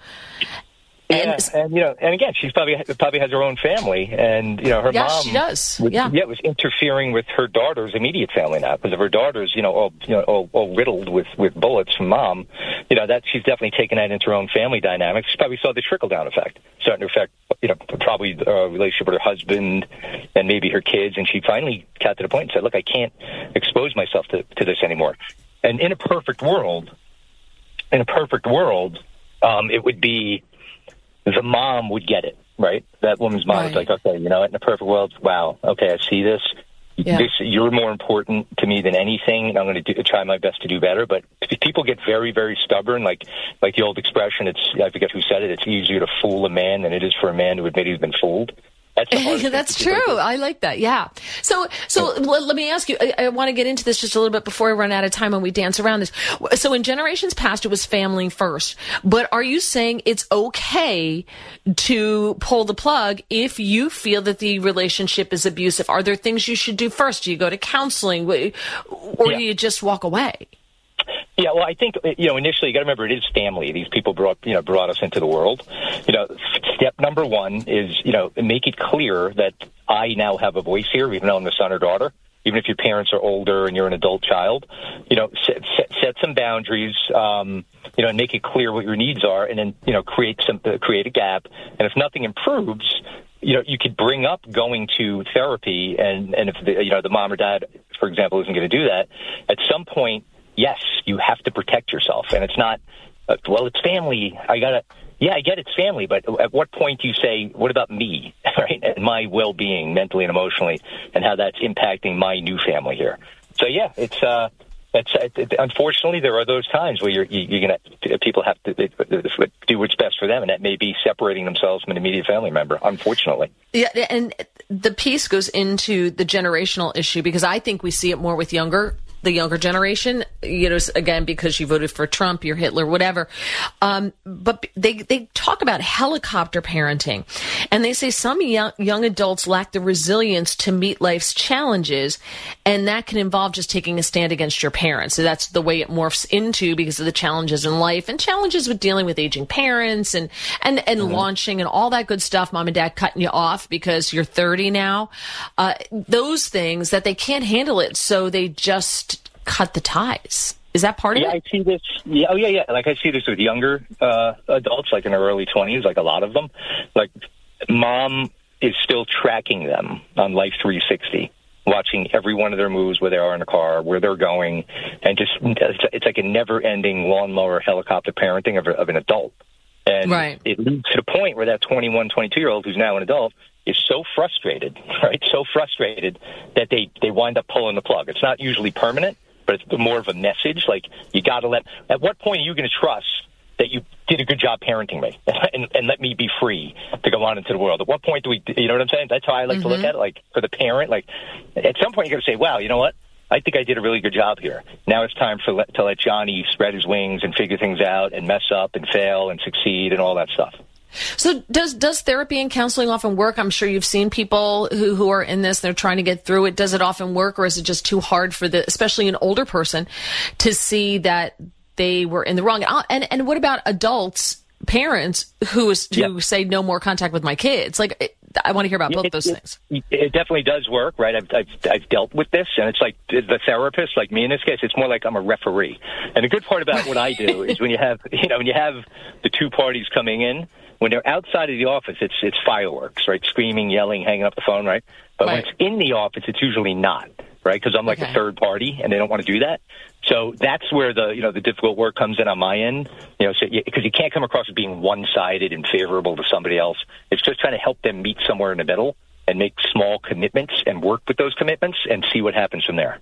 Yeah, and, and you know, and again, she's probably probably has her own family, and you know, her yeah, mom. she does. Was, yeah, yeah, was interfering with her daughter's immediate family now because of her daughter's, you know, all you know, all, all riddled with, with bullets from mom. You know, that she's definitely taken that into her own family dynamics. She probably saw the trickle down effect, starting to affect, you know, probably a relationship with her husband and maybe her kids. And she finally got to the point and said, "Look, I can't expose myself to, to this anymore." And in a perfect world, in a perfect world, um, it would be. The mom would get it, right? That woman's mom right. was like, okay, you know, in a perfect world, wow, okay, I see this. Yeah. This, you're more important to me than anything, and I'm going to do, try my best to do better. But people get very, very stubborn. Like like the old expression, it's I forget who said it, it's easier to fool a man than it is for a man to admit he's been fooled. That's, That's true. I like that. Yeah. So, so let, let me ask you, I, I want to get into this just a little bit before I run out of time and we dance around this. So in generations past, it was family first, but are you saying it's okay to pull the plug if you feel that the relationship is abusive? Are there things you should do first? Do you go to counseling or yeah. do you just walk away? Yeah, well, I think, you know, initially, you got to remember, it is family. These people brought, you know, brought us into the world. You know, step number one is, you know, make it clear that I now have a voice here, even though I'm the son or daughter, even if your parents are older and you're an adult child. You know, set, set, set some boundaries, um, you know, and make it clear what your needs are, and then, you know, create some, uh, create a gap. And if nothing improves, you know, you could bring up going to therapy, and, and if, the, you know, the mom or dad, for example, isn't going to do that, at some point, yes, you have to protect yourself. And it's not, uh, well, it's family. I got to, yeah, I get it's family. But at what point do you say, what about me, right? And my well-being mentally and emotionally, and how that's impacting my new family here. So, yeah, it's, uh, it's, it, unfortunately, there are those times where you're, you, you're going to, people have to do what's best for them. And that may be separating themselves from an immediate family member, unfortunately. Yeah. And the piece goes into the generational issue, because I think we see it more with younger the younger generation, you know, again, because you voted for Trump, you're Hitler, whatever. Um, but they, they talk about helicopter parenting, and they say some young, young adults lack the resilience to meet life's challenges. And that can involve just taking a stand against your parents. So that's the way it morphs into, because of the challenges in life and challenges with dealing with aging parents and, and, and mm-hmm. launching and all that good stuff. Mom and dad cutting you off because you're thirty now. Uh, those things that they can't handle it. So they just cut the ties. Is that part of yeah, it? Yeah, I see this. Yeah, oh, yeah, yeah. Like, I see this with younger uh, adults, like in their early twenties, like a lot of them. Like, mom is still tracking them on Life three sixty, watching every one of their moves, where they are in the car, where they're going, and just, it's like a never-ending lawnmower helicopter parenting of, of an adult. And right. it leads to the point where that twenty-one, twenty-two-year-old who's now an adult is so frustrated, right, so frustrated that they, they wind up pulling the plug. It's not usually permanent, but it's more of a message. Like, you got to let, at what point are you going to trust that you did a good job parenting me and, and let me be free to go on into the world? At what point do we, you know what I'm saying? That's how I like mm-hmm. to look at it. Like, for the parent, like, at some point you got to say, wow, you know what? I think I did a really good job here. Now it's time for to let Johnny spread his wings and figure things out and mess up and fail and succeed and all that stuff. So does does therapy and counseling often work? I'm sure you've seen people who, who are in this, they're trying to get through it. Does it often work, or is it just too hard for the, especially an older person, to see that they were in the wrong? And and what about adults, parents who is who yep. say no more contact with my kids? Like, I want to hear about both it, those it, things. It definitely does work, right? I've, I've I've dealt with this, and it's like the therapist, like me in this case, it's more like I'm a referee. And the good part about what I do is when you have, you know, when you have the two parties coming in, when they're outside of the office, it's it's fireworks, right? Screaming, yelling, hanging up the phone, right? But right. when it's in the office, it's usually not, right? Because I'm like okay. a third party, and they don't want to do that. So that's where the, you know, the difficult work comes in on my end, you know, because so, you, you can't come across as being one-sided and favorable to somebody else. It's just trying to help them meet somewhere in the middle and make small commitments and work with those commitments and see what happens from there.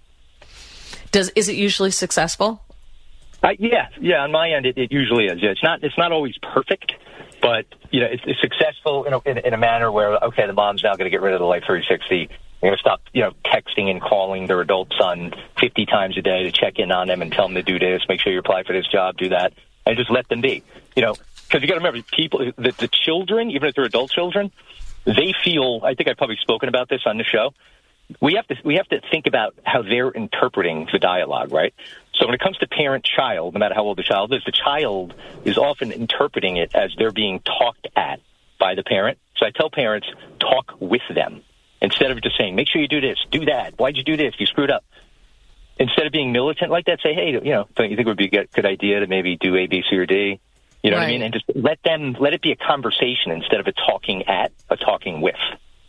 Does is it usually successful? Uh, yeah, yeah. On my end, it, it usually is. It's not. It's not always perfect, but you know, it's, it's successful in a, in, in a manner where okay, the mom's now going to get rid of the Life three sixty. They're going to stop, you know, texting and calling their adult son fifty times a day to check in on them and tell them to do this, make sure you apply for this job, do that, and just let them be. You know, because you got to remember, people, the, the children, even if they're adult children, they feel. I think I've probably spoken about this on the show. We have to we have to think about how they're interpreting the dialogue, right? So when it comes to parent-child, no matter how old the child is, the child is often interpreting it as they're being talked at by the parent. So I tell parents, talk with them. Instead of just saying, make sure you do this, do that. Why'd you do this? You screwed up. Instead of being militant like that, say, hey, you know, don't you think it would be a good idea to maybe do A, B, C, or D? You know right. what I mean? And just let them, let it be a conversation instead of a talking at, a talking with.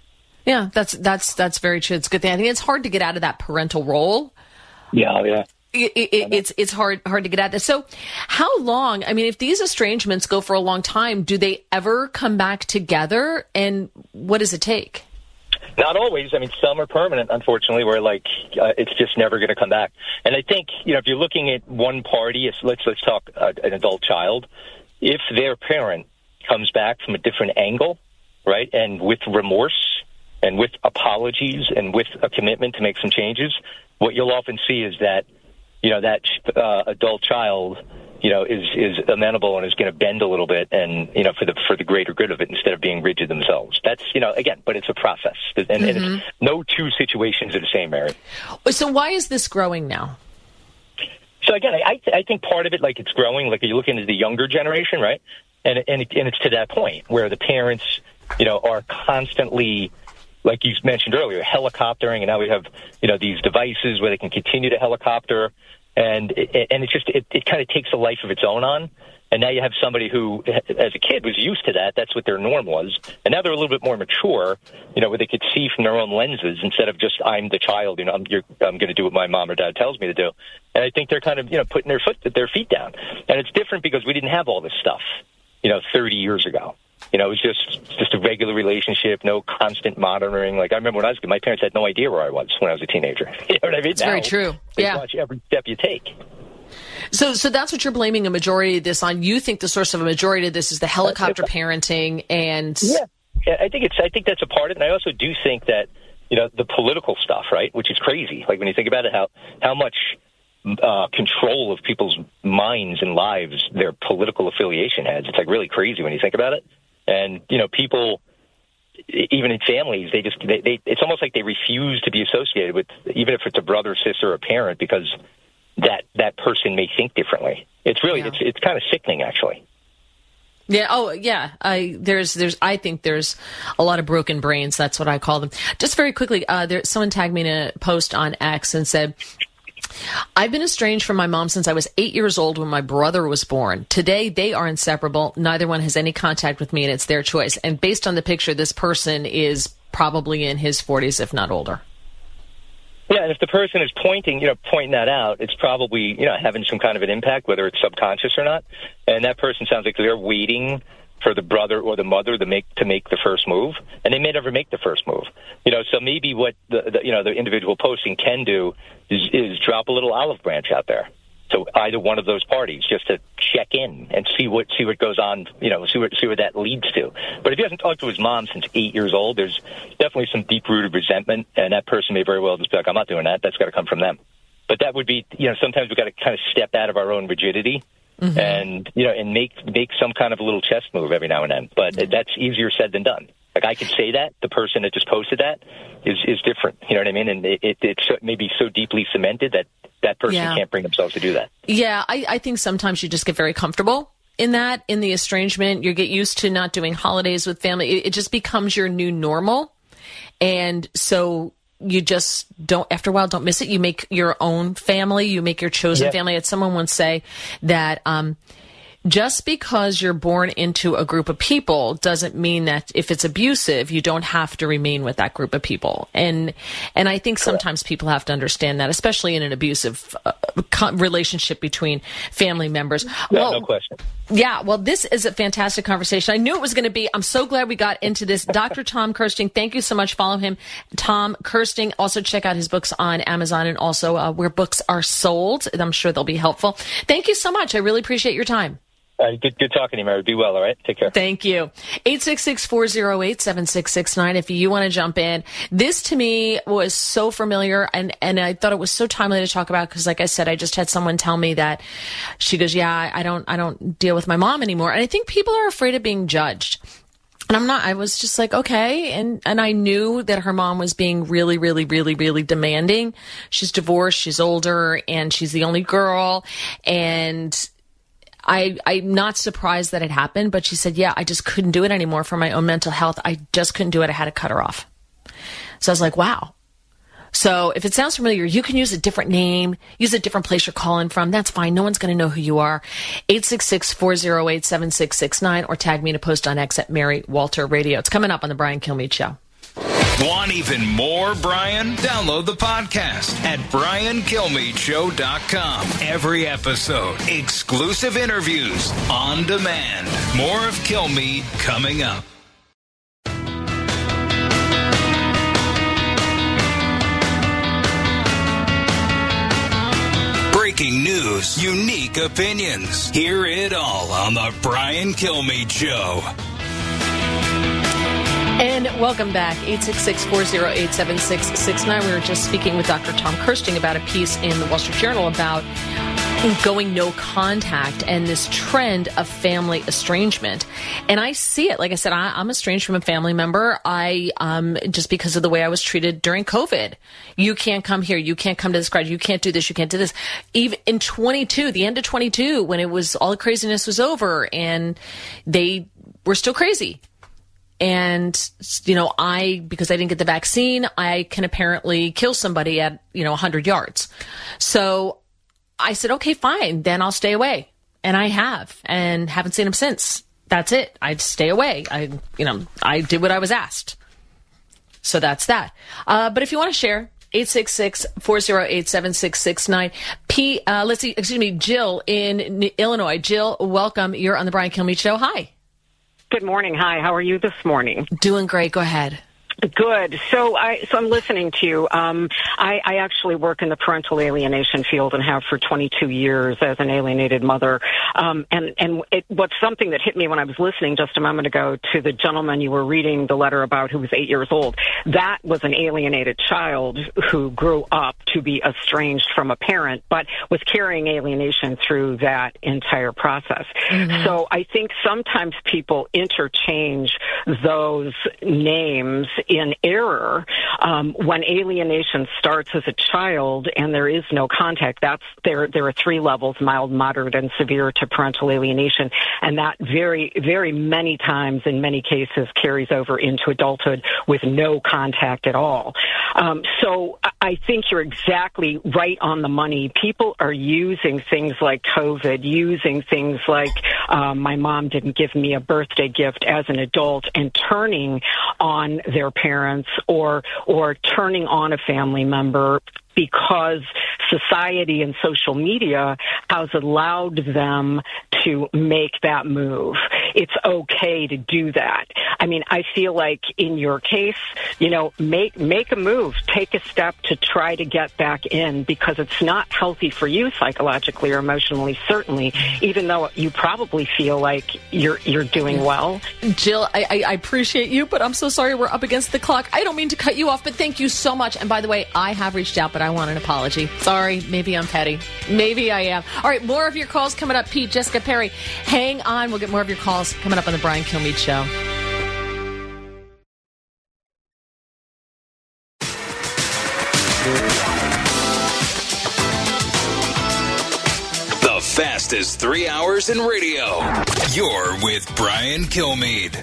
Yeah, that's that's that's very true. It's a good thing. I think it's hard to get out of that parental role. Yeah, yeah. It, it, it's it's hard hard to get at this. So how long, I mean, if these estrangements go for a long time, do they ever come back together? And what does it take? Not always. I mean, some are permanent, unfortunately, where like uh, it's just never going to come back. And I think, you know, if you're looking at one party, it's, let's let's talk uh, an adult child. If their parent comes back from a different angle, right, and with remorse and with apologies and with a commitment to make some changes, what you'll often see is that, you know, that uh, adult child, you know, is is amenable and is going to bend a little bit, and you know, for the for the greater good of it, instead of being rigid themselves. That's, you know, again, but it's a process, and, mm-hmm. and it's, no two situations are the same, Mary. So why is this growing now? So again, I I think part of it, like it's growing, like you're looking at the younger generation, right? And and it, and it's to that point where the parents, you know, are constantly, like you mentioned earlier, helicoptering, and now we have, you know, these devices where they can continue to helicopter. And it, and it just it, it kind of takes a life of its own on. And now you have somebody who, as a kid, was used to that. That's what their norm was. And now they're a little bit more mature, you know, where they could see from their own lenses instead of just, I'm the child, you know, I'm, you're, I'm going to do what my mom or dad tells me to do. And I think they're kind of, you know, putting their foot, their feet down. And it's different because we didn't have all this stuff, you know, thirty years ago. You know, it was just just a regular relationship, no constant monitoring. Like, I remember when I was my parents had no idea where I was when I was a teenager. You know what I mean? It's now, very true. They yeah. watch every step you take. So so that's what you're blaming a majority of this on. You think the source of a majority of this is the helicopter parenting and... Yeah, I think it's. I think that's a part of it. And I also do think that, you know, the political stuff, right, which is crazy. Like, when you think about it, how how much... Uh, control of people's minds and lives their political affiliation has. It's like really crazy when you think about it. And, you know, people, even in families, they just, they, they, it's almost like they refuse to be associated with, even if it's a brother, sister, or a parent, because that, that person may think differently. It's really, yeah. it's, it's kind of sickening, actually. Yeah. Oh, yeah. I there's there's I think there's a lot of broken brains. That's what I call them. Just very quickly, uh, there someone tagged me in a post on X and said, I've been estranged from my mom since I was eight years old when my brother was born. Today, they are inseparable. Neither one has any contact with me, and it's their choice. And based on the picture, this person is probably in his forties, if not older. Yeah, and if the person is pointing, you know, pointing that out, it's probably, you know, having some kind of an impact, whether it's subconscious or not. And that person sounds like they're waiting for the brother or the mother to make to make the first move, and they may never make the first move. You know, so maybe what the, the you know the individual posting can do is, is drop a little olive branch out there. So either one of those parties, just to check in and see what see what goes on. You know, see what see what that leads to. But if he hasn't talked to his mom since eight years old, there's definitely some deep rooted resentment, and that person may very well just be like, "I'm not doing that. That's got to come from them." But that would be, you know, sometimes we've got to kind of step out of our own rigidity. Mm-hmm. And, you know, and make make some kind of a little chest move every now and then. But mm-hmm. that's easier said than done. Like, I could say that. The person that just posted that is, is different. You know what I mean? And it, it, it's maybe so deeply cemented that that person yeah. can't bring themselves to do that. Yeah, I, I think sometimes you just get very comfortable in that, in the estrangement. You get used to not doing holidays with family. It, it just becomes your new normal. And so... you just don't, after a while, don't miss it. You make your own family. You make your chosen yeah. family. I had someone once say that um, just because you're born into a group of people doesn't mean that if it's abusive, you don't have to remain with that group of people. And and I think sometimes people have to understand that, especially in an abusive uh, relationship between family members. Yeah, well, no question. Yeah, well, this is a fantastic conversation. I knew it was going to be. I'm so glad we got into this. Doctor Tom Kersting, thank you so much. Follow him, Tom Kersting. Also, check out his books on Amazon and also uh, where books are sold. I'm sure they'll be helpful. Thank you so much. I really appreciate your time. Uh, good, good talking to you, Mary. Be well, all right? Take care. Thank you. eight six six, four oh eight, seven six six nine if you want to jump in. This, to me, was so familiar, and, and I thought it was so timely to talk about because, like I said, I just had someone tell me that she goes, yeah, I don't, I don't deal with my mom anymore. And I think people are afraid of being judged. And I'm not, I was just like, okay. And, and I knew that her mom was being really, really, really, really demanding. She's divorced, she's older, and she's the only girl. And I, I'm not surprised that it happened, but she said, yeah, I just couldn't do it anymore for my own mental health. I just couldn't do it. I had to cut her off. So I was like, wow. So if it sounds familiar, you can use a different name, use a different place you're calling from. That's fine. No one's going to know who you are. eight six six, four oh eight, seven six six nine or tag me in a post on X at Mary Walter Radio. It's coming up on the Brian Kilmeade Show. Want even more Brian? Download the podcast at brian kilmeade show dot com. Every episode, exclusive interviews on demand. More of Kilmeade coming up. breaking news, unique opinions. Hear it all on The Brian Kilmeade Show. And welcome back, eight six six, four oh eight, seven six six nine. We were just speaking with Doctor Tom Kirsting about a piece in the Wall Street Journal about going no contact and this trend of family estrangement. And I see it. Like I said, I, I'm estranged from a family member. I, um, just because of the way I was treated during COVID. You can't come here. You can't come to this crowd. You can't do this. You can't do this. Even in twenty-two, the end of twenty-two, when it was, all the craziness was over and they were still crazy. And, you know, I, because I didn't get the vaccine, I can apparently kill somebody at, you know, one hundred yards. So I said, okay, fine, then I'll stay away. And I have, and haven't seen him since. That's it. I'd stay away. I, you know, I did what I was asked. So that's that. Uh, but if you want to share, eight six six, four oh eight, seven six six nine. P, uh, let's see, excuse me, Jill in Illinois. Jill, welcome. You're on the Brian Kilmeade Show. Hi. Good morning. Hi. How are you this morning? Doing great. Go ahead. Good. So I, so I'm listening to you. Um, I, I actually work in the parental alienation field and have for twenty-two years as an alienated mother. Um, and, and it, what's something that hit me when I was listening just a moment ago to the gentleman you were reading the letter about who was eight years old, that was an alienated child who grew up to be estranged from a parent, but was carrying alienation through that entire process. Mm-hmm. So I think sometimes people interchange those names in error. Um, when alienation starts as a child and there is no contact, that's there. There are three levels: mild, moderate, and severe to parental alienation, and that very, very many times, in many cases, carries over into adulthood with no contact at all. Um, so I think you're exactly right on the money. People are using things like COVID, using things like um, my mom didn't give me a birthday gift as an adult, and turning on their parents or or turning on a family member because society and social media has allowed them to make that move. It's okay to do that. I mean, I feel like in your case, you know, make make a move, take a step to try to get back in, because it's not healthy for you psychologically or emotionally, certainly, even though you probably feel like you're you're doing well. Jill, I, I, I appreciate you, but I'm so sorry we're up against the clock. I don't mean to cut you off, but thank you so much. And by the way, I have reached out, but I want an apology. Sorry, maybe I'm petty. Maybe I am. All right, more of your calls coming up. Pete, Jessica, Perry, hang on. We'll get more of your calls coming up on the Brian Kilmeade Show. The fastest three hours in radio. You're with Brian Kilmeade.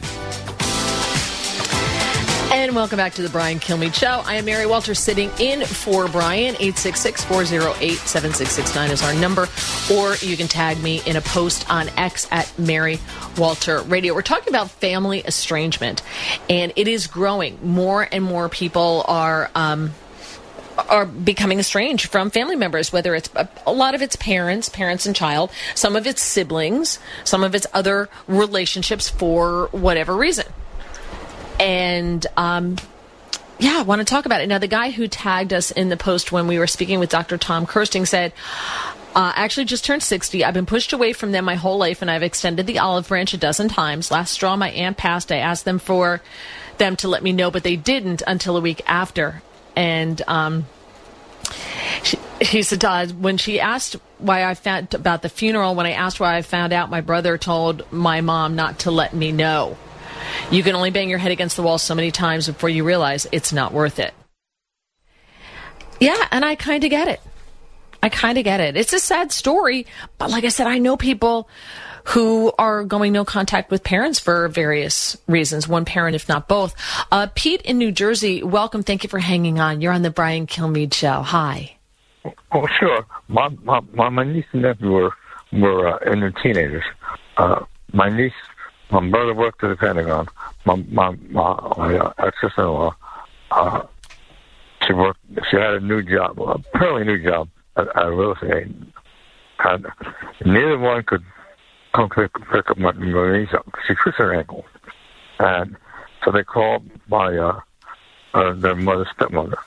And welcome back to the Brian Kilmeade Show. I am Mary Walter, sitting in for Brian. eight six six, four oh eight, seven six six nine is our number. Or you can tag me in a post on X at Mary Walter Radio. We're talking about family estrangement, and it is growing. More and more people are um, are becoming estranged from family members, whether it's a, a lot of it's parents, parents and child, some of it's siblings, some of it's other relationships for whatever reason. And, um, yeah, I want to talk about it. Now, the guy who tagged us in the post when we were speaking with Doctor Tom Kirsting said, uh, actually just turned sixty. I've been pushed away from them my whole life, and I've extended the olive branch a dozen times. Last straw, my aunt passed. I asked them for them to let me know, but they didn't until a week after. And um, she, he said, uh, when she asked why I found about the funeral, when I asked why I found out, my brother told my mom not to let me know. You can only bang your head against the wall so many times before you realize it's not worth it. Yeah, and I kind of get it. I kind of get it. It's a sad story, but like I said, I know people who are going no contact with parents for various reasons, one parent, if not both. Uh, Pete in New Jersey, welcome. Thank you for hanging on. You're on the Brian Kilmeade Show. Hi. Oh, sure. My my, my niece and nephew were, were uh, in their teenagers. Uh, my niece... My brother worked at the Pentagon. My my my, my uh, sister-in-law, uh, she worked. She had a new job, a apparently new job at, at real estate. And neither one could come pick, pick up my, my niece up. She twisted her ankle, and so they called my uh, uh, their mother's stepmother,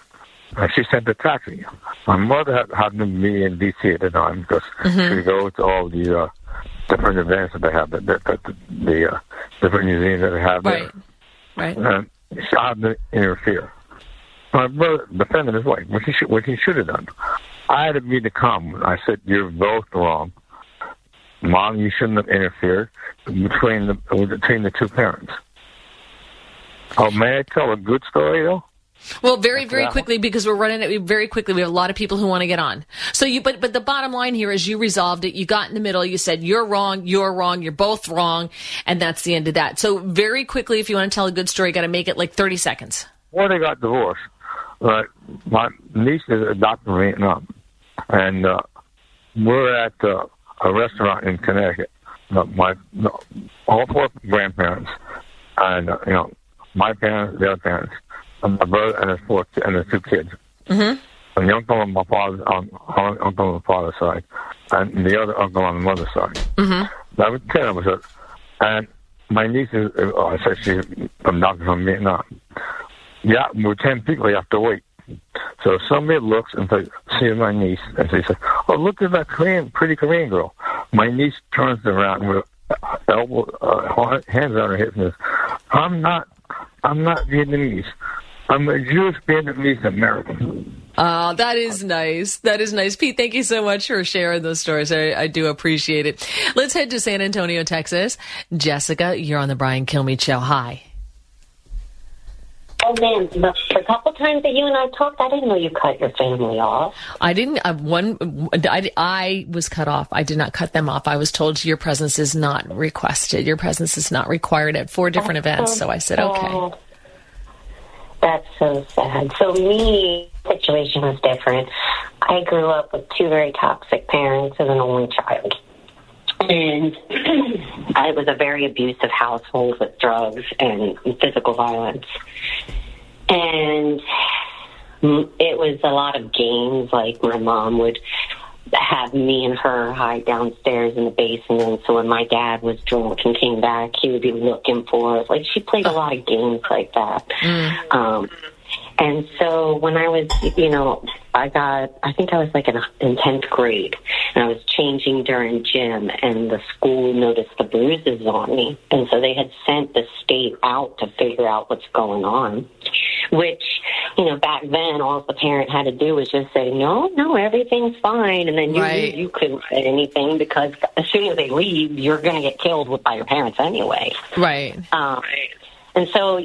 And she sent a taxi. My mother had, happened to be in D C at the time because Mm-hmm. she goes to all the uh, different events that they have, the, the, the, the uh, different museums that they have Right. there. Right. And she had to interfere. My brother defended his wife, which he, should, which he should have done. I had to be the calm. I said, you're both wrong. Mom, you shouldn't have interfered between the, between the two parents. Oh, may I tell a good story, though? Well, very, very Yeah. quickly, because we're running it very quickly. We have a lot of people who want to get on. So you, but, but the bottom line here is you resolved it. You got in the middle. You said, you're wrong, you're wrong, you're both wrong. And that's the end of that. So very quickly, if you want to tell a good story, you got to make it like thirty seconds. Before they got divorced, uh, my niece is a doctor in Vietnam. And uh, we're at uh, a restaurant in Connecticut. Uh, my no, all four grandparents, and uh, you know, my parents, their parents, and my brother and his four and his two kids. Mm-hmm. And the uncle on my father's um, uncle on the father's side, and the other uncle on the mother's side. Mm-hmm. That was ten of us. And my niece is, uh, I said she's a doctor from Vietnam. Yeah, we were ten people. You have to wait. So if somebody looks and says, sees my niece, and she says, "Oh, look at that Korean, pretty Korean girl." My niece turns around with elbow, uh, hands on her hips and says, "I'm not, I'm not Vietnamese. I'm a Jewish Vietnamese American." Oh, that is nice. That is nice. Pete, thank you so much for sharing those stories. I, I do appreciate it. Let's head to San Antonio, Texas. Jessica, you're on the Brian Kilmeade Show. Hi. Oh, man, the, the couple times that you and I talked, I didn't know you cut your family off. I didn't. Uh, one, I, I was cut off. I did not cut them off. I was told your presence is not requested. Your presence is not required at four different That's events. so So I said, sad. okay. That's so sad. So me, situation was different. I grew up with two very toxic parents as an only child. And I was a very abusive household with drugs and physical violence. And it was a lot of games. Like my mom would have me and her hide downstairs in the basement. So when my dad was drunk and came back, he would be looking for us. Like she played a lot of games like that. Mm. Um, and so when I was, you know, I got, I think I was like in, in tenth grade, and I was changing during gym, and the school noticed the bruises on me. And so they had sent the state out to figure out what's going on, which, you know, back then, all the parent had to do was just say, no, no, everything's fine. And then you Right. you couldn't say anything, because as soon as they leave, you're going to get killed with, by your parents anyway. Right. Um, and so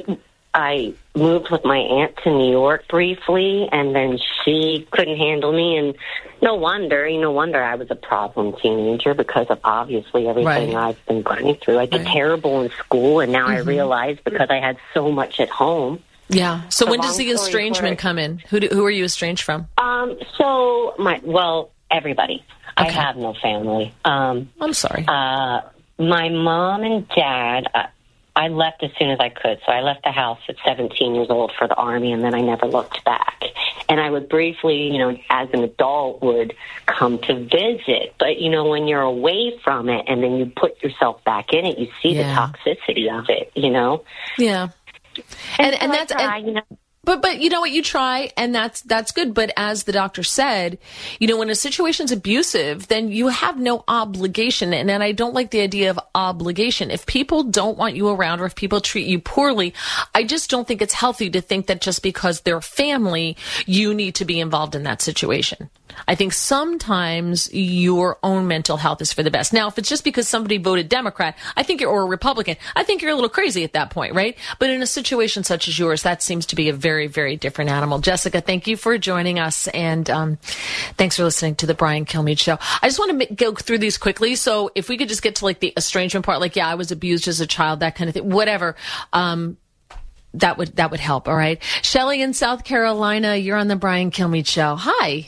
I moved with my aunt to New York briefly, and then she couldn't handle me. And no wonder, you know, wonder I was a problem teenager, because of obviously everything Right. I've been going through. I did Right. terrible in school, and now I Mhm. realize, because I had so much at home. Yeah. So So when long does the story estrangement short- come in? Who do, who are you estranged from? Um, so my, well, everybody. I Okay. have no family. Um, I'm sorry. Uh, my mom and dad, uh, I left as soon as I could. So I left the house at seventeen years old for the Army, and then I never looked back. And I would briefly, you know, as an adult, would come to visit. But, you know, when you're away from it and then you put yourself back in it, you see Yeah. the toxicity of it, you know? Yeah. And, and, so I that's, try, and, you know, But but you know what, you try, and that's that's good. But as the doctor said, you know, when a situation's abusive, then you have no obligation. And, and I don't like the idea of obligation. If people don't want you around, or if people treat you poorly, I just don't think it's healthy to think that just because they're family, you need to be involved in that situation. I think sometimes your own mental health is for the best. Now, if it's just because somebody voted Democrat, I think you're, or a Republican, I think you're a little crazy at that point, right? But in a situation such as yours, that seems to be a very, very different animal. Jessica, thank you for joining us, and um, thanks for listening to the Brian Kilmeade Show. I just want to make, go through these quickly. So if we could just get to like the estrangement part, like, yeah, I was abused as a child, that kind of thing, whatever. Um, that would that would help. All right, Shelley in South Carolina, you're on the Brian Kilmeade Show. Hi.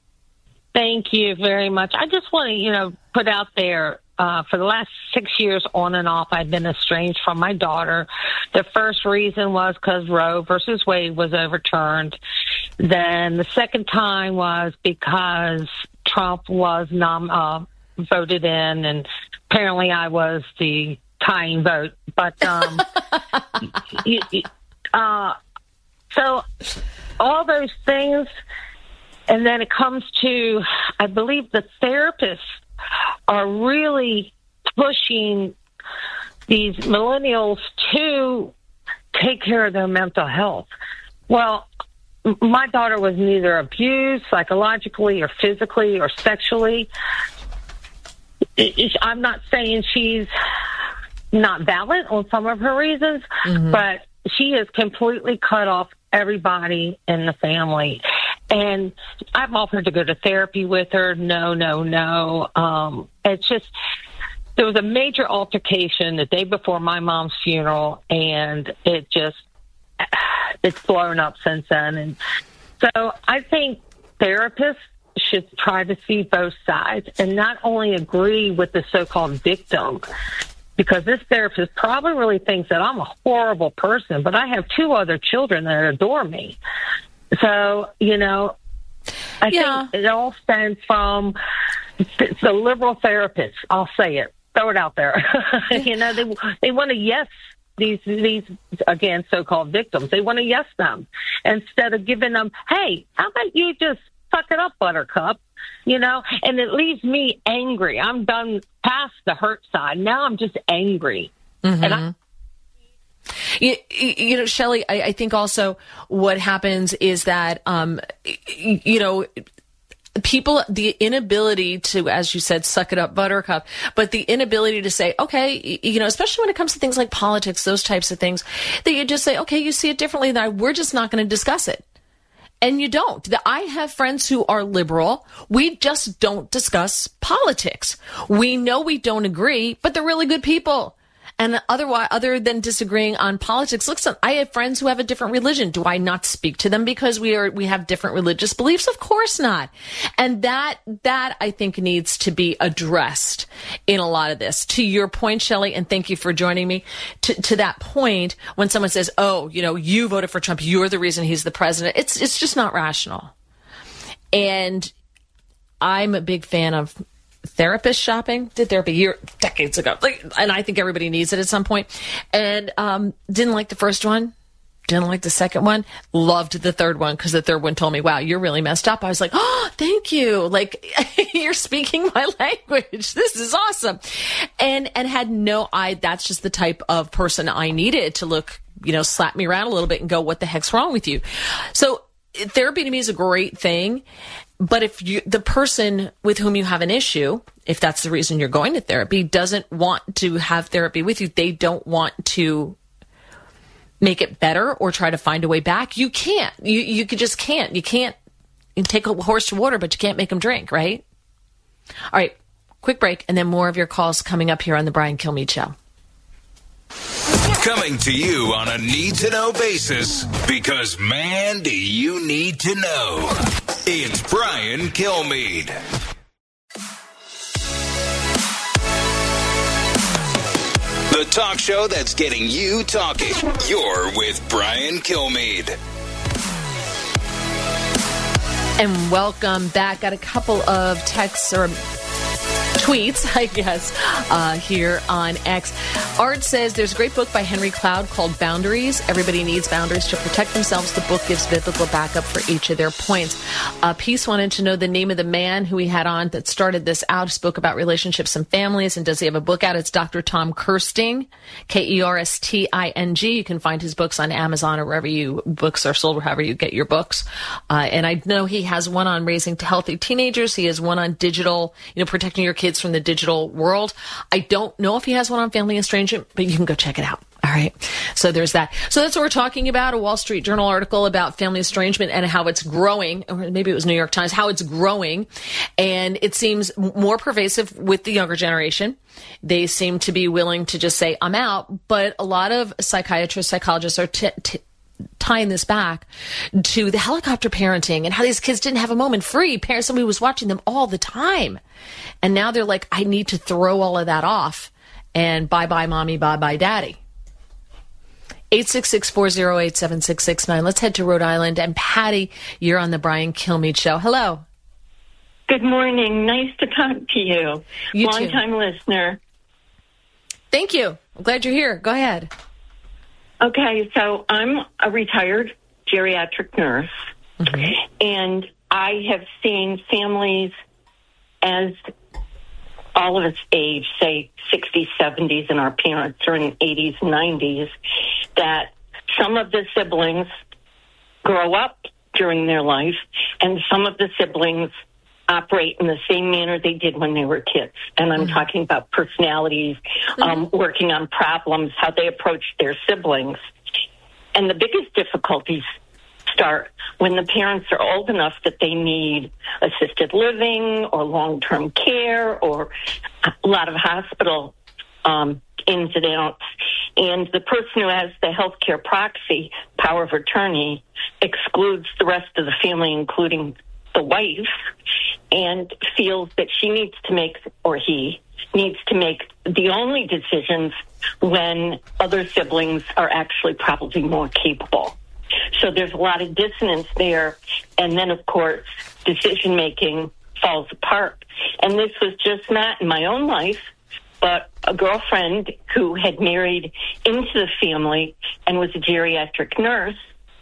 Thank you very much. I just want to, you know, put out there, uh, for the last six years on and off, I've been estranged from my daughter. The first reason was because Roe versus Wade was overturned. Then the second time was because Trump was nom- uh, voted in, and apparently I was the tying vote. But, um, you, you, uh, so all those things, and then it comes to, I believe the therapists are really pushing these millennials to take care of their mental health. Well, my daughter was neither abused psychologically or physically or sexually. I'm not saying she's not valid on some of her reasons, mm-hmm. but she has completely cut off everybody in the family. And I've offered to go to therapy with her. No, no, no. Um, it's just, there was a major altercation the day before my mom's funeral, and it just, it's blown up since then. And so I think therapists should try to see both sides and not only agree with the so-called victim, because this therapist probably really thinks that I'm a horrible person, but I have two other children that adore me. So, you know, I yeah. think it all stems from the liberal therapists. I'll say it. Throw it out there. You know, they they want to yes these these again so-called victims. They want to yes them instead of giving them, hey, how about you just suck it up, Buttercup? You know, and it leaves me angry. I'm done past the hurt side. Now I'm just angry. Mm-hmm. And I You, you know, Shelley, I, I think also what happens is that, um, you know, people, the inability to, as you said, suck it up, Buttercup, but the inability to say, okay, you know, especially when it comes to things like politics, those types of things, that you just say, okay, you see it differently, that we're just not going to discuss it. And you don't. I have friends who are liberal. We just don't discuss politics. We know we don't agree, but they're really good people. And otherwise, other than disagreeing on politics, listen, I have friends who have a different religion. Do I not speak to them because we are, we have different religious beliefs? Of course not. And that, that I think needs to be addressed in a lot of this. To your point, Shelley, and thank you for joining me, to, to that point, when someone says, oh, you know, you voted for Trump, you're the reason he's the president, it's, it's just not rational. And I'm a big fan of therapist shopping. Did therapy year decades ago, like, and I think everybody needs it at some point. And um, didn't like the first one, didn't like the second one, loved the third one because the third one told me, "Wow, you're really messed up." I was like, "Oh, thank you! Like you're speaking my language. This is awesome." And and had no I. That's just the type of person I needed to look, you know, slap me around a little bit and go, "What the heck's wrong with you?" So therapy to me is a great thing. But if you, the person with whom you have an issue, if that's the reason you're going to therapy, doesn't want to have therapy with you, they don't want to make it better or try to find a way back, you can't. You you just can't. You can't you can take a horse to water, but you can't make them drink, right? All right, quick break, and then more of your calls coming up here on the Brian Kilmeade Show. Coming to you on a need-to-know basis, because, man, do you need to know. It's Brian Kilmeade. The talk show that's getting you talking. You're with Brian Kilmeade. And welcome back. Got a couple of texts or tweets, I guess, uh, here on X. Art says there's a great book by Henry Cloud called Boundaries. Everybody needs boundaries to protect themselves. The book gives biblical backup for each of their points. Uh, Peace wanted to know the name of the man who we had on that started this out, spoke about relationships and families, and does he have a book out? It's Doctor Tom Kersting, K E R S T I N G. You can find his books on Amazon or wherever you books are sold, wherever you get your books. Uh, and I know he has one on raising healthy teenagers. He has one on digital, you know, protecting your kids from the digital world. I don't know if he has one on family estrangement, but you can go check it out. All right. So there's that. So that's what we're talking about, a Wall Street Journal article about family estrangement and how it's growing, or maybe it was New York Times, how it's growing. And it seems more pervasive with the younger generation. They seem to be willing to just say, I'm out. But a lot of psychiatrists, psychologists are t- t- tying this back to the helicopter parenting and how these kids didn't have a moment free. Parents, somebody was watching them all the time. And now they're like, I need to throw all of that off and bye-bye mommy, bye-bye daddy. eight six six, four oh eight, seven six six nine. Let's head to Rhode Island. And Patty, you're on the Brian Kilmeade Show. Hello. Good morning. Nice to talk to you. You Long too. time listener. Thank you. I'm glad you're here. Go ahead. Okay, so I'm a retired geriatric nurse, mm-hmm. and I have seen families as all of us age, say sixties, seventies, and our parents are in eighties, nineties, that some of the siblings grow up during their life, and some of the siblings operate in the same manner they did when they were kids. And I'm mm-hmm. talking about personalities, mm-hmm. um, working on problems, how they approach their siblings. And the biggest difficulties start when the parents are old enough that they need assisted living or long-term care or a lot of hospital um, ins and outs. And the person who has the healthcare proxy, power of attorney, excludes the rest of the family, including the wife, and feels that she needs to make, or he needs to make, the only decisions when other siblings are actually probably more capable. So there's a lot of dissonance there. And then, of course, decision-making falls apart. And this was just not in my own life, but a girlfriend who had married into the family and was a geriatric nurse,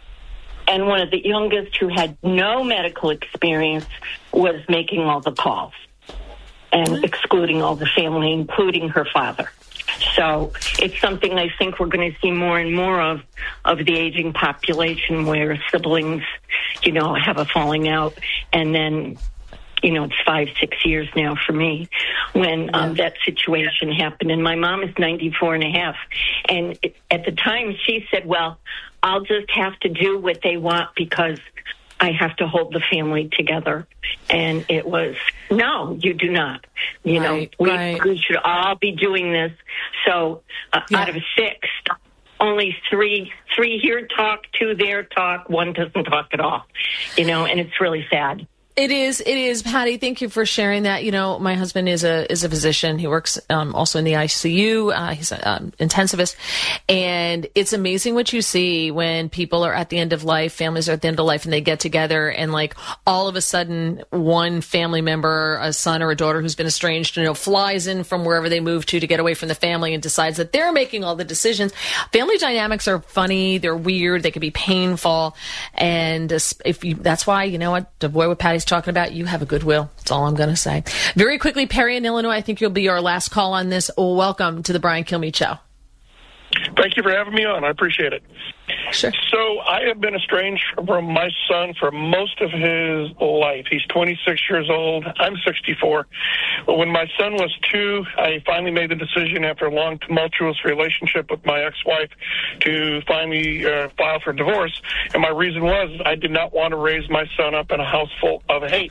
and one of the youngest who had no medical experience was making all the calls and mm-hmm. excluding all the family, including her father. So it's something I think we're going to see more and more of, of the aging population where siblings, you know, have a falling out. And then, you know, it's five, six years now for me when um, that situation happened. And my mom is ninety-four and a half. And it, at the time she said, well, I'll just have to do what they want because I have to hold the family together. And it was, no, you do not. You right, know, we, right. we should all be doing this. So uh, yeah. out of six, only three, three here talk, two there talk, one doesn't talk at all. You know, and it's really sad. It is. It is, Patty. Thank you for sharing that. You know, my husband is a is a physician. He works um, also in the I C U. Uh, he's an um, intensivist, and it's amazing what you see when people are at the end of life, families are at the end of life, and they get together, and like all of a sudden, one family member, a son or a daughter who's been estranged, you know, flies in from wherever they moved to to get away from the family and decides that they're making all the decisions. Family dynamics are funny. They're weird. They can be painful, and if you, that's why you know what, to avoid what Patty's talking about, you have a goodwill. That's all I'm going to say. Very quickly, Perry in Illinois, I think you'll be our last call on this. Welcome to the Brian Kilmeade Show. Thank you for having me on. I appreciate it. Sure. So I have been estranged from my son for most of his life. He's twenty-six years old. I'm sixty-four. But when my son was two, I finally made the decision after a long, tumultuous relationship with my ex-wife to finally uh, file for divorce. And my reason was I did not want to raise my son up in a house full of hate.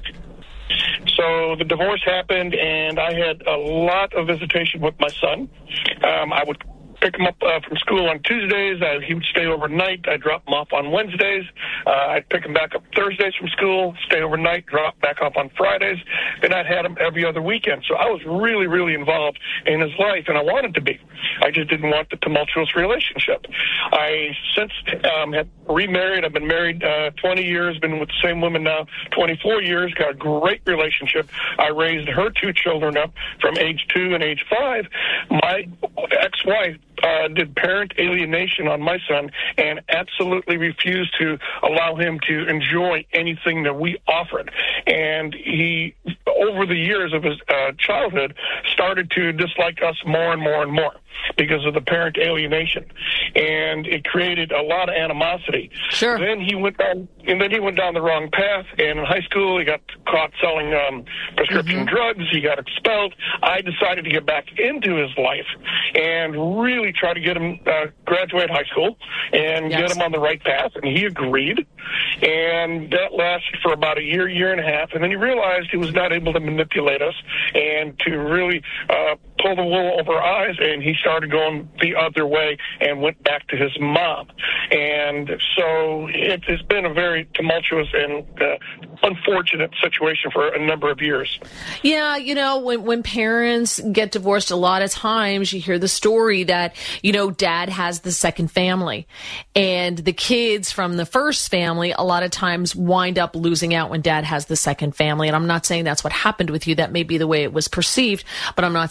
So the divorce happened, and I had a lot of visitation with my son. Um, I would pick him up uh, from school on Tuesdays. I, he would stay overnight. I'd drop him off on Wednesdays. Uh, I'd pick him back up Thursdays from school, stay overnight, drop back off on Fridays. Then I'd had him every other weekend. So I was really, really involved in his life, and I wanted to be. I just didn't want the tumultuous relationship. I since um, have remarried. I've been married uh, twenty years, been with the same woman now twenty-four years, got a great relationship. I raised her two children up from age two and age five. My ex-wife Uh, did parent alienation on my son and absolutely refused to allow him to enjoy anything that we offered. And he, over the years of his uh, childhood, started to dislike us more and more and more because of the parent alienation. And it created a lot of animosity. Sure. Then he went down, and then he went down the wrong path. And in high school, he got caught selling um, prescription mm-hmm. drugs. He got expelled. I decided to get back into his life and really try to get him uh, graduate high school and yes. get him on the right path. And he agreed. And that lasted for about a year, year and a half. And then he realized he was not able to manipulate us and to really uh, pull the wool over our eyes. And he started going the other way and went back to his mom. And so it has been a very tumultuous and uh, unfortunate situation for a number of years. Yeah, you know, when, when parents get divorced, a lot of times you hear the story that, you know, dad has the second family. And the kids from the first family a lot of times wind up losing out when dad has the second family. And I'm not saying that's what happened with you. That may be the way it was perceived, but I'm not saying that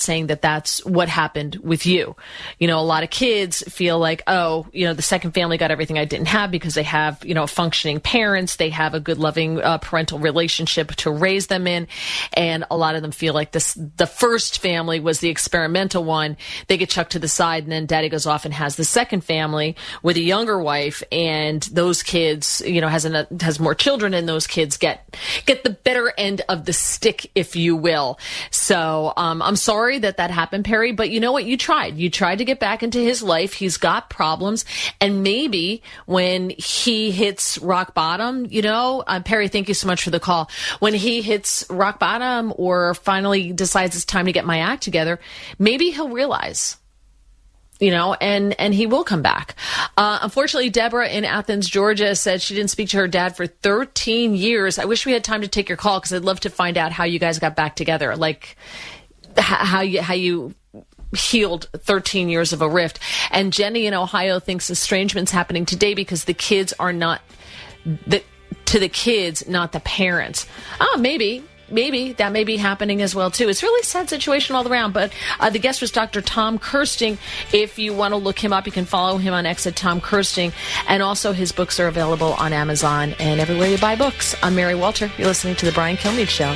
that that's what happened with you. You know, a lot of kids feel like, oh, you know, the second family got everything I didn't have because they have, you know, functioning parents. They have a good, loving uh, parental relationship to raise them in. And a lot of them feel like this, the first family was the experimental one. They get chucked to the side, and then daddy goes off and has the second family with a younger wife, and those kids, you know, has an, has more children, and those kids get get the better end of the stick, if you will. So um, I'm sorry that that happened, Perry, but you know what? You tried. You tried to get back into his life. He's got problems, and maybe when he hits rock bottom, you know, uh, Perry, thank you so much for the call. When he hits rock bottom or finally decides it's time to get my act together, maybe he'll realize, you know, and, and he will come back. Uh, unfortunately, Deborah in Athens, Georgia said she didn't speak to her dad for thirteen years. I wish we had time to take your call, because I'd love to find out how you guys got back together, like h- how you, how you healed thirteen years of a rift. And Jenny in Ohio thinks estrangement's happening today because the kids are not the, to the kids, not the parents. Oh, maybe. Maybe that may be happening as well, too. It's a really sad situation all around. But uh, the guest was Doctor Tom Kirsting. If you want to look him up, you can follow him on X at Tom Kirsting. And also his books are available on Amazon and everywhere you buy books. I'm Mary Walter. You're listening to The Brian Kilmeade Show.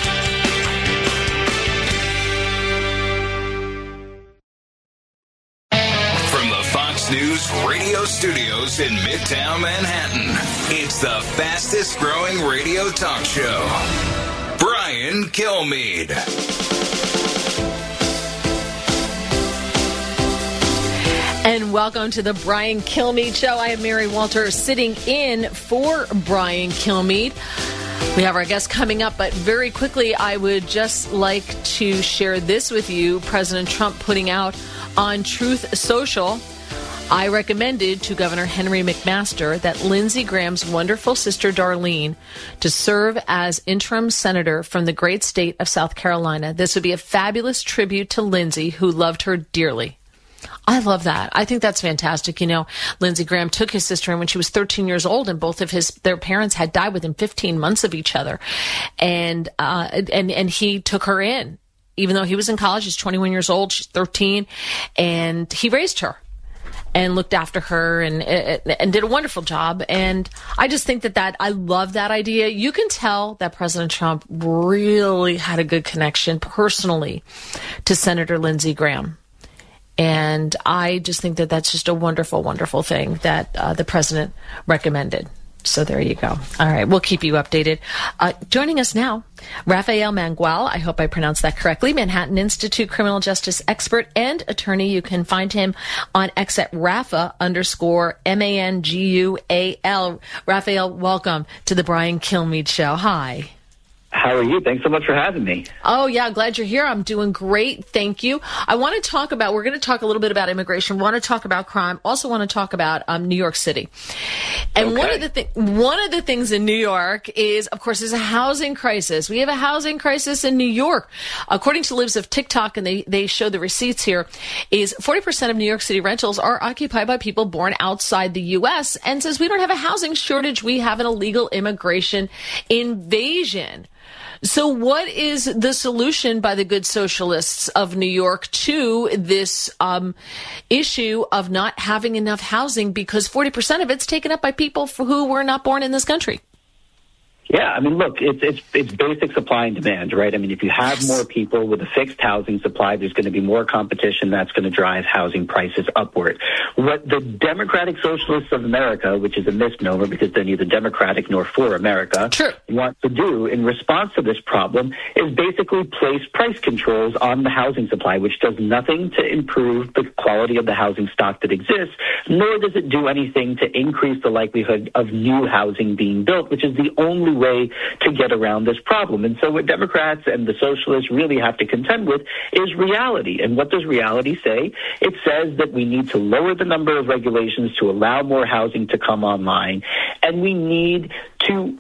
From the Fox News radio studios in Midtown Manhattan, it's the fastest growing radio talk show. Brian Kilmeade. And welcome to the Brian Kilmeade Show. I am Mary Walter, sitting in for Brian Kilmeade. We have our guest coming up, but very quickly, I would just like to share this with you. President Trump putting out on Truth Social, I recommended to Governor Henry McMaster that Lindsey Graham's wonderful sister Darlene to serve as interim senator from the great state of South Carolina. This would be a fabulous tribute to Lindsey, who loved her dearly. I love that. I think that's fantastic. You know, Lindsey Graham took his sister in when she was thirteen years old, and both of his their parents had died within fifteen months of each other, and uh, and and he took her in, even though he was in college. He's twenty-one years old. She's thirteen, and he raised her and looked after her and and did a wonderful job. And I just think that that I love that idea. You can tell that President Trump really had a good connection personally to Senator Lindsey Graham. And I just think that that's just a wonderful, wonderful thing that uh, the president recommended. So there you go. All right, we'll keep you updated. Uh, joining us now, Rafael Mangual. I hope I pronounced that correctly. Manhattan Institute criminal justice expert and attorney. You can find him on X at Rafa underscore M A N G U A L. Rafael, welcome to the Brian Kilmeade Show. Hi. How are you? Thanks so much for having me. Oh, yeah. Glad you're here. I'm doing great. Thank you. I want to talk about, we're going to talk a little bit about immigration, want to talk about crime, also want to talk about um, New York City. And okay. one of the th- one of the things in New York is, of course, there's a housing crisis. We have a housing crisis in New York. According to Libs of TikTok, and they, they show the receipts here, is forty percent of New York City rentals are occupied by people born outside the U S. And since we don't have a housing shortage, we have an illegal immigration invasion. So what is the solution by the good socialists of New York to this um, issue of not having enough housing, because forty percent of it's taken up by people who were not born in this country? Yeah, I mean, look, it's it's it's basic supply and demand, right? I mean, if you have yes. more people with a fixed housing supply, there's going to be more competition. That's going to drive housing prices upward. What the Democratic Socialists of America, which is a misnomer because they're neither Democratic nor for America, True. want to do in response to this problem is basically place price controls on the housing supply, which does nothing to improve the quality of the housing stock that exists, nor does it do anything to increase the likelihood of new housing being built, which is the only way to get around this problem. And so what Democrats and the socialists really have to contend with is reality. And what does reality say? It says that we need to lower the number of regulations to allow more housing to come online, and we need to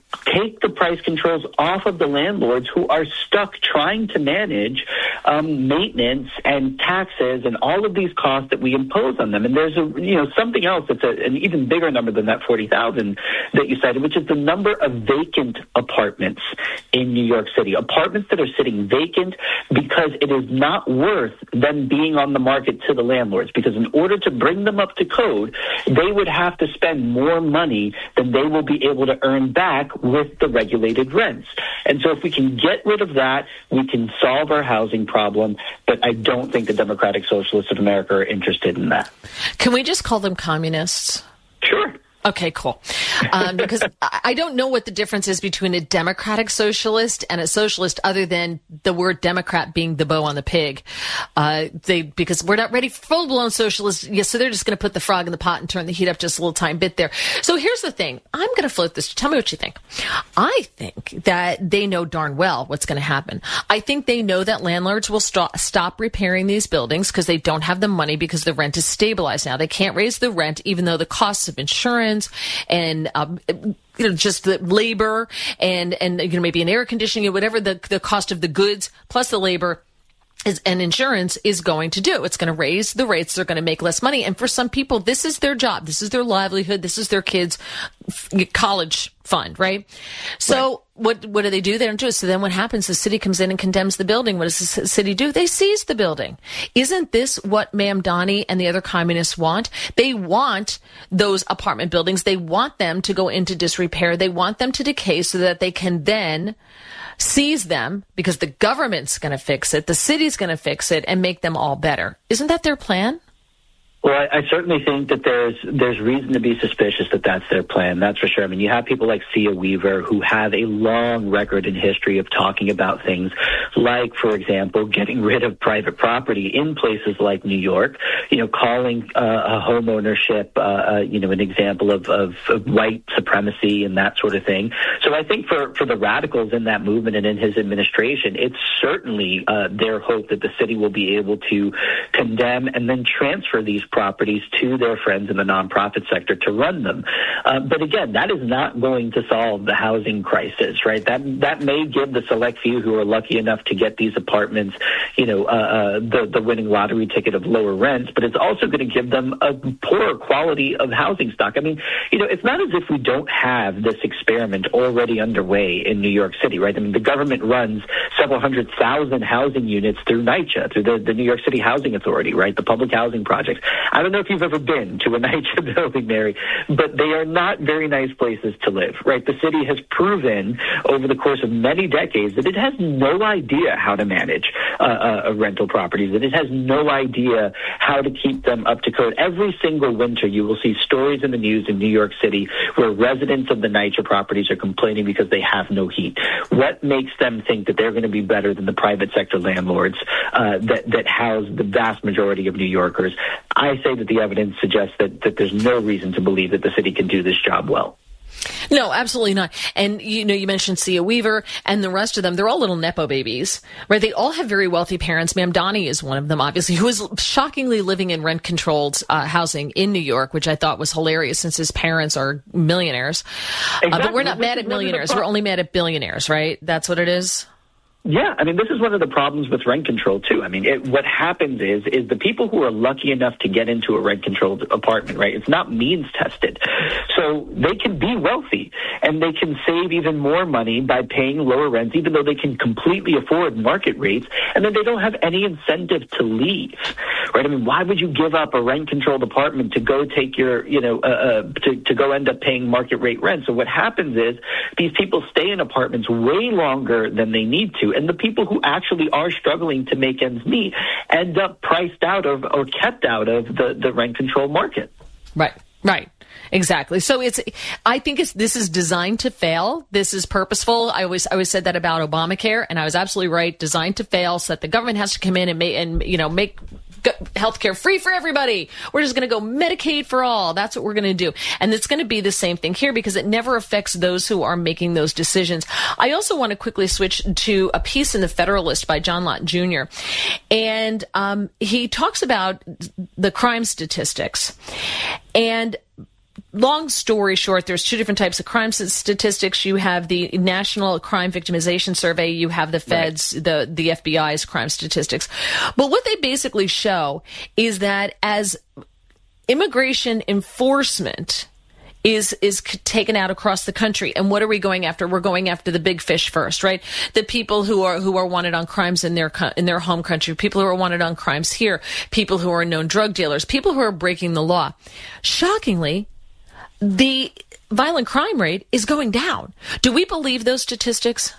take the price controls off of the landlords who are stuck trying to manage um, maintenance and taxes and all of these costs that we impose on them. And there's a you know something else that's a, an even bigger number than that forty thousand that you cited, which is the number of vacant apartments in New York City. Apartments that are sitting vacant because it is not worth them being on the market to the landlords, because in order to bring them up to code, they would have to spend more money than they will be able to earn back with the regulated rents. And so if we can get rid of that, we can solve our housing problem. But I don't think the Democratic Socialists of America are interested in that. Can we just call them communists? Sure. Okay, cool. Um, because I don't know what the difference is between a democratic socialist and a socialist, other than the word Democrat being the bow on the pig. Uh, they because we're not ready for full blown socialists. Yes, so they're just going to put the frog in the pot and turn the heat up just a little tiny bit there. So here's the thing. I'm going to float this. Tell me what you think. I think that they know darn well what's going to happen. I think they know that landlords will st- stop repairing these buildings because they don't have the money, because the rent is stabilized now. They can't raise the rent, even though the costs of insurance and um, you know, just the labor and and you know, maybe an air conditioning or whatever the the cost of the goods plus the labor is, and insurance is going to do. It's going to raise the rates. They're going to make less money. And for some people, this is their job. This is their livelihood. This is their kids' college fund, right? So right. what what do they do? They don't do it. So then what happens? The city comes in and condemns the building. What does the city do? They seize the building. Isn't this what Mamdani and the other communists want? They want those apartment buildings. They want them to go into disrepair. They want them to decay so that they can then seize them, because the government's going to fix it, the city's going to fix it, and make them all better. Isn't that their plan? Well, I, I certainly think that there's there's reason to be suspicious that that's their plan. That's for sure. I mean, you have people like Sia Weaver who have a long record and history of talking about things like, for example, getting rid of private property in places like New York, you know, calling uh, a home ownership, uh, uh, you know, an example of, of, of white supremacy and that sort of thing. So I think for, for the radicals in that movement and in his administration, it's certainly uh, their hope that the city will be able to condemn and then transfer these properties to their friends in the nonprofit sector to run them. Uh, but again, that is not going to solve the housing crisis, right? That that may give the select few who are lucky enough to get these apartments, you know, uh, uh, the, the winning lottery ticket of lower rents, but it's also going to give them a poorer quality of housing stock. I mean, you know, it's not as if we don't have this experiment already underway in New York City, right? I mean, the government runs several hundred thousand housing units through NYCHA, through the, the New York City Housing Authority, right? The public housing projects. I don't know if you've ever been to a NYCHA building, Mary, but they are not very nice places to live, right? The city has proven over the course of many decades that it has no idea how to manage uh, uh, rental properties, that it has no idea how to keep them up to code. Every single winter, you will see stories in the news in New York City where residents of the NYCHA properties are complaining because they have no heat. What makes them think that they're going to be better than the private sector landlords uh, that, that house the vast majority of New Yorkers? I say that the evidence suggests that, that there's no reason to believe that the city can do this job well. No, absolutely not. And, you know, you mentioned Sia Weaver and the rest of them. They're all little Nepo babies, right? They all have very wealthy parents. Mamdani is one of them, obviously, who is shockingly living in rent-controlled uh, housing in New York, which I thought was hilarious since his parents are millionaires. Exactly. Uh, but we're not mad at millionaires. We're only mad at billionaires, right? That's what it is? Yeah, I mean, this is one of the problems with rent control, too. I mean, it, what happens is is the people who are lucky enough to get into a rent-controlled apartment, right, it's not means-tested. So they can be wealthy, and they can save even more money by paying lower rents, even though they can completely afford market rates, and then they don't have any incentive to leave, right? I mean, why would you give up a rent-controlled apartment to go take your, you know, uh, uh, to, to go end up paying market rate rent? So what happens is these people stay in apartments way longer than they need to, and the people who actually are struggling to make ends meet end up priced out of or kept out of the, the rent control market. Right, right. Exactly. So it's, I think it's, this is designed to fail. This is purposeful. I always, I always said that about Obamacare, and I was absolutely right. Designed to fail, so that the government has to come in and make, and, you know, make healthcare free for everybody. We're just going to go Medicaid for all. That's what we're going to do. And it's going to be the same thing here, because it never affects those who are making those decisions. I also want to quickly switch to a piece in the Federalist by John Lott Junior And um, he talks about the crime statistics. And long story short, there's two different types of crime statistics. You have the National Crime Victimization Survey. You have the Feds, right. the, the F B I's crime statistics. But what they basically show is that as immigration enforcement is is taken out across the country, and what are we going after? We're going after the big fish first, right? The people who are who are wanted on crimes in their in their home country, people who are wanted on crimes here, people who are known drug dealers, people who are breaking the law. Shockingly, the violent crime rate is going down. Do we believe those statistics?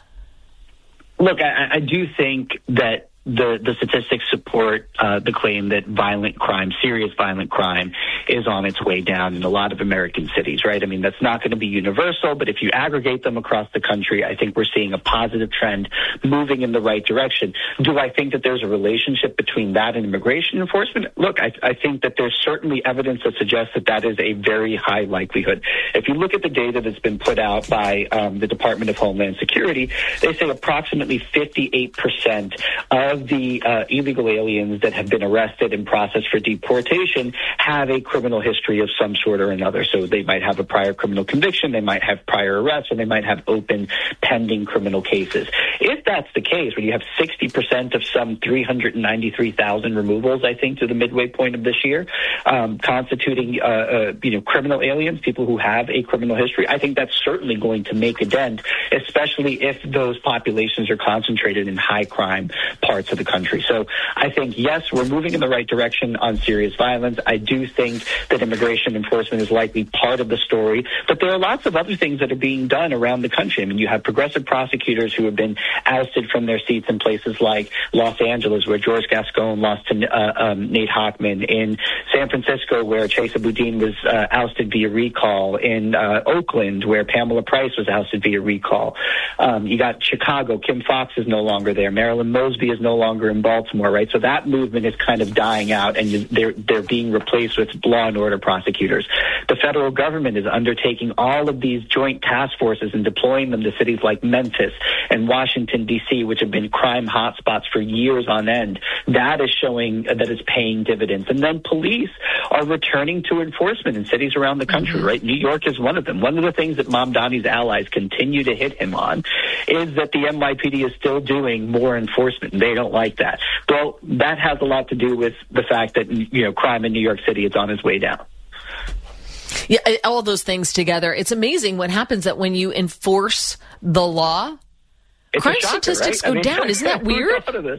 Look, I, I do think that the, the statistics support uh, the claim that violent crime, serious violent crime, is on its way down in a lot of American cities, right? I mean, that's not going to be universal, but if you aggregate them across the country, I think we're seeing a positive trend moving in the right direction. Do I think that there's a relationship between that and immigration enforcement? Look, I, I think that there's certainly evidence that suggests that that is a very high likelihood. If you look at the data that's been put out by um, the Department of Homeland Security, they say approximately fifty-eight percent of of the uh, illegal aliens that have been arrested and processed for deportation have a criminal history of some sort or another. So they might have a prior criminal conviction, they might have prior arrests, or they might have open pending criminal cases. If that's the case, when you have sixty percent of some three hundred ninety-three thousand removals, I think, to the midway point of this year, um, constituting uh, uh, you know, criminal aliens, people who have a criminal history, I think that's certainly going to make a dent, especially if those populations are concentrated in high crime parts of the country. So I think, yes, we're moving in the right direction on serious violence. I do think that immigration enforcement is likely part of the story, but there are lots of other things that are being done around the country. I mean, you have progressive prosecutors who have been ousted from their seats in places like Los Angeles, where George Gascon lost to uh, um, Nate Hochman, in San Francisco, where Chesa Boudin was uh, ousted via recall, in uh, Oakland, where Pamela Price was ousted via recall. Um, you got Chicago, Kim Foxx is no longer there. Marilyn Mosby is no longer in Baltimore, right? So that movement is kind of dying out, and they're they're being replaced with law and order prosecutors. The federal government is undertaking all of these joint task forces and deploying them to cities like Memphis and Washington, D C, which have been crime hotspots for years on end. That is showing that it's paying dividends. And then police are returning to enforcement in cities around the country, mm-hmm. right? New York is one of them. One of the things that Mamdani's allies continue to hit him on is that the N Y P D is still doing more enforcement. They don't like that. Well, that has a lot to do with the fact that, you know, crime in New York City is on its way down. Yeah, all those things together. It's amazing what happens that when you enforce the law, it's crime shocker, statistics right? go I mean, down. Isn't that weird?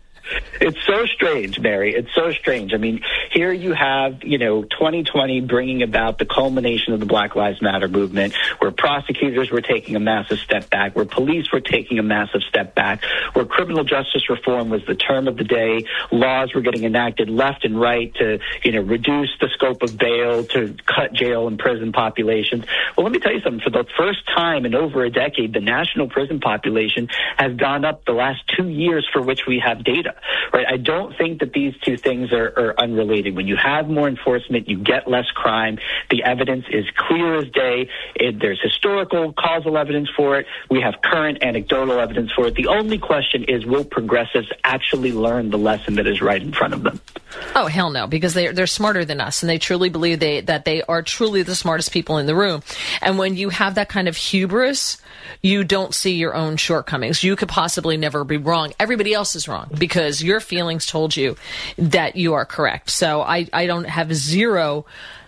It's so strange, Mary. It's so strange. I mean, here you have, you know, twenty twenty bringing about the culmination of the Black Lives Matter movement, where prosecutors were taking a massive step back, where police were taking a massive step back, where criminal justice reform was the term of the day. Laws were getting enacted left and right to, you know, reduce the scope of bail, to cut jail and prison populations. Well, let me tell you something. For the first time in over a decade, the national prison population has gone up the last two years for which we have data. Right? I don't think that these two things are, are unrelated. When you have more enforcement, you get less crime. The evidence is clear as day. It, there's historical causal evidence for it. We have current anecdotal evidence for it. The only question is, will progressives actually learn the lesson that is right in front of them? Oh, hell no, because they, they're smarter than us, and they truly believe they, that they are truly the smartest people in the room. And when you have that kind of hubris, you don't see your own shortcomings. You could possibly never be wrong. Everybody else is wrong because your feelings told you that you are correct. So I, I don't have zero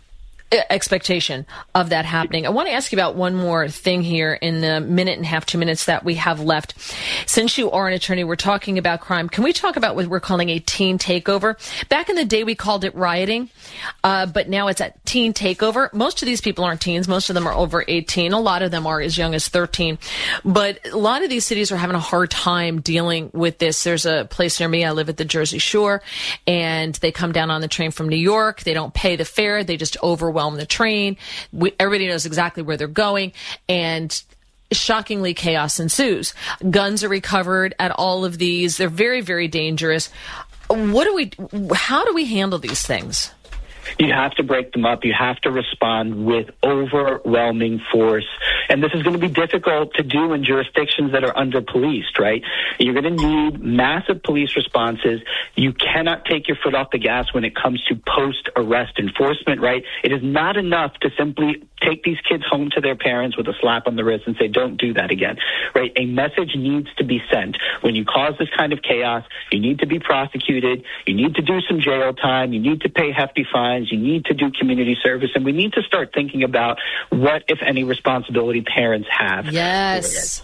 expectation of that happening. I want to ask you about one more thing here in the minute and a half, two minutes that we have left. Since you are an attorney, we're talking about crime. Can we talk about what we're calling a teen takeover? Back in the day, we called it rioting, uh, but now it's a teen takeover. Most of these people aren't teens. Most of them are over eighteen. A lot of them are as young as thirteen. But a lot of these cities are having a hard time dealing with this. There's a place near me. I live at the Jersey Shore, and they come down on the train from New York. They don't pay the fare. They just overwhelm the train. We, everybody knows exactly where they're going, and shockingly, chaos ensues. Guns are recovered at all of these. They're very, very dangerous. What do we? How do we handle these things? You have to break them up. You have to respond with overwhelming force. And this is going to be difficult to do in jurisdictions that are under-policed, right? You're going to need massive police responses. You cannot take your foot off the gas when it comes to post-arrest enforcement, right? It is not enough to simply take these kids home to their parents with a slap on the wrist and say, don't do that again, right? A message needs to be sent. When you cause this kind of chaos, you need to be prosecuted. You need to do some jail time. You need to pay hefty fines. You need to do community service. And we need to start thinking about what, if any, responsibility parents have. Yes.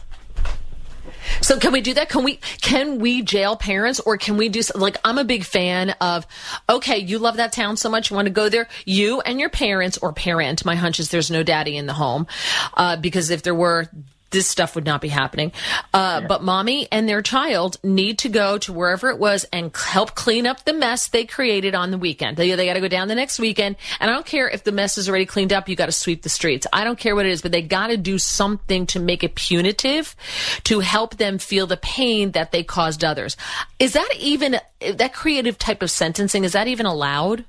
So can we do that? Can we can we jail parents, or can we do like, I'm a big fan of, okay, you love that town so much, you want to go there, you and your parents or parent, my hunch is there's no daddy in the home, uh, because if there were, this stuff would not be happening. Uh, yeah. But mommy and their child need to go to wherever it was and help clean up the mess they created on the weekend. They, they got to go down the next weekend. And I don't care if the mess is already cleaned up. You got to sweep the streets. I don't care what it is, but they got to do something to make it punitive to help them feel the pain that they caused others. Is that even, that creative type of sentencing, is that even allowed?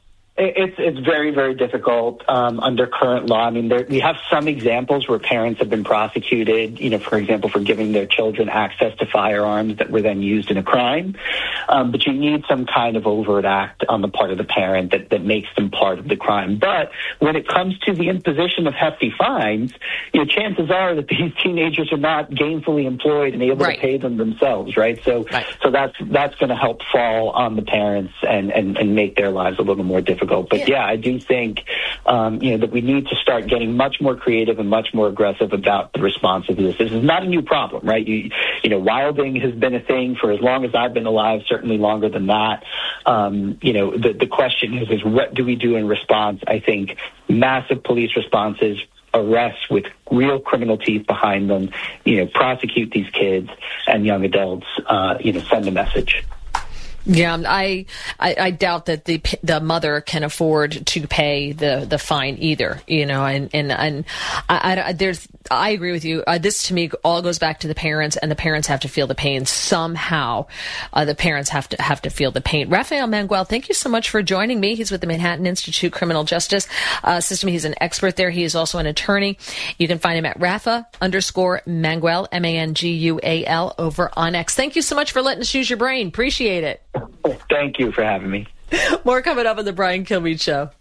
It's it's very, very difficult um, under current law. I mean, there, we have some examples where parents have been prosecuted, you know, for example, for giving their children access to firearms that were then used in a crime. Um, but you need some kind of overt act on the part of the parent that, that makes them part of the crime. But when it comes to the imposition of hefty fines, you know, chances are that these teenagers are not gainfully employed and able right. to pay them themselves, right? So right. so that's that's going to help fall on the parents and, and, and make their lives a little more difficult. But yeah, I do think, um, you know, that we need to start getting much more creative and much more aggressive about the response to this. This is not a new problem, right? You, you know, wilding has been a thing for as long as I've been alive, certainly longer than that. Um, you know, the, the question is, is what do we do in response? I think massive police responses, arrests with real criminal teeth behind them, you know, prosecute these kids and young adults, uh, you know, send a message. Yeah, I, I I doubt that the the mother can afford to pay the, the fine either. You know, and and and I, I there's I agree with you. Uh, this to me all goes back to the parents, and the parents have to feel the pain somehow. Uh, the parents have to have to feel the pain. Rafael Mangual, thank you so much for joining me. He's with the Manhattan Institute Criminal Justice uh, System. He's an expert there. He is also an attorney. You can find him at Rafa underscore Mangual, M A N G U A L, over on X. Thank you so much for letting us use your brain. Appreciate it. Thank you for having me. More coming up on the Brian Kilmeade Show.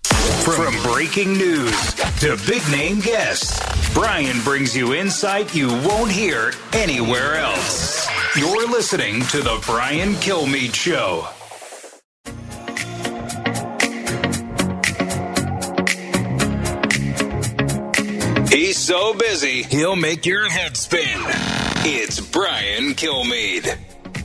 From breaking news to big name guests, Brian brings you insight you won't hear anywhere else. You're listening to the Brian Kilmeade Show. He's so busy, he'll make your head spin. It's Brian Kilmeade.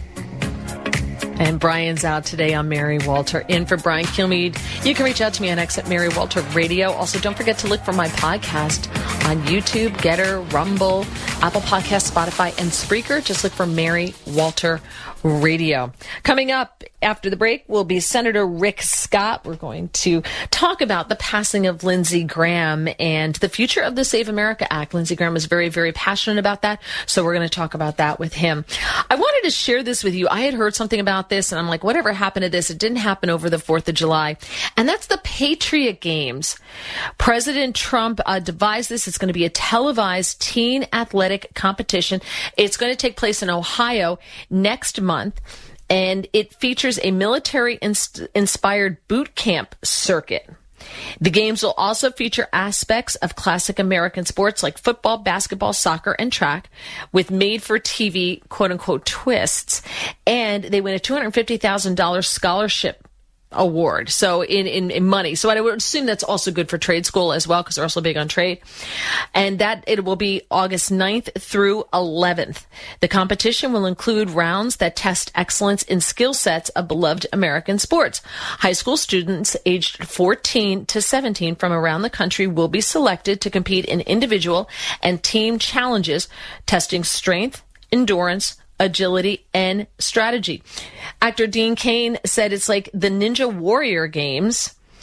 And Brian's out today on Mary Walter. In for Brian Kilmeade. You can reach out to me on X at Mary Walter Radio. Also, don't forget to look for my podcast on YouTube, Getter, Rumble, Apple Podcasts, Spotify, and Spreaker. Just look for Mary Walter Radio. Coming up after the break will be Senator Rick Scott. We're going to talk about the passing of Lindsey Graham and the future of the Save America Act. Lindsey Graham is very, very passionate about that, so we're going to talk about that with him. I wanted to share this with you. I had heard something about this, and I'm like, whatever happened to this? It didn't happen over the fourth of July, and that's the Patriot Games. President Trump uh, devised this. It's going to be a televised teen athletic competition. It's going to take place in Ohio next month, and it features a military-inspired boot camp circuit. The games will also feature aspects of classic American sports like football, basketball, soccer, and track with made-for-T V, quote-unquote, twists, and they win a two hundred fifty thousand dollars scholarship award, so in, in, in money. So I would assume that's also good for trade school as well, because they're also big on trade. And that it will be August ninth through eleventh. The competition will include rounds that test excellence in skill sets of beloved American sports. High school students aged fourteen to seventeen from around the country will be selected to compete in individual and team challenges, testing strength, endurance, agility, and strategy. Actor Dean Cain said it's like the Ninja Warrior games,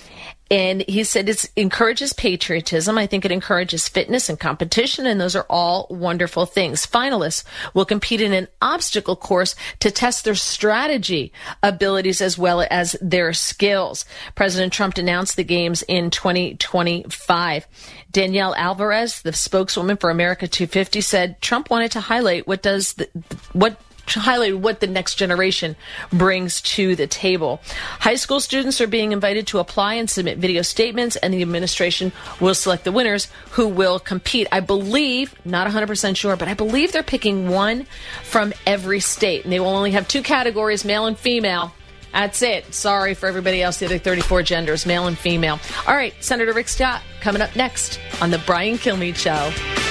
And he said it encourages patriotism. I think it encourages fitness and competition, and those are all wonderful things. Finalists will compete in an obstacle course to test their strategy abilities as well as their skills. President Trump announced the games in twenty twenty-five. Danielle Alvarez, the spokeswoman for America two fifty, said Trump wanted to highlight what does the, what to highlight what the next generation brings to the table. High school students are being invited to apply and submit video statements, and the administration will select the winners who will compete. I believe, not one hundred percent sure, but I believe they're picking one from every state, and they will only have two categories, male and female. That's it. Sorry for everybody else, the other thirty-four genders, male and female. All right, Senator Rick Scott coming up next on The Brian Kilmeade Show.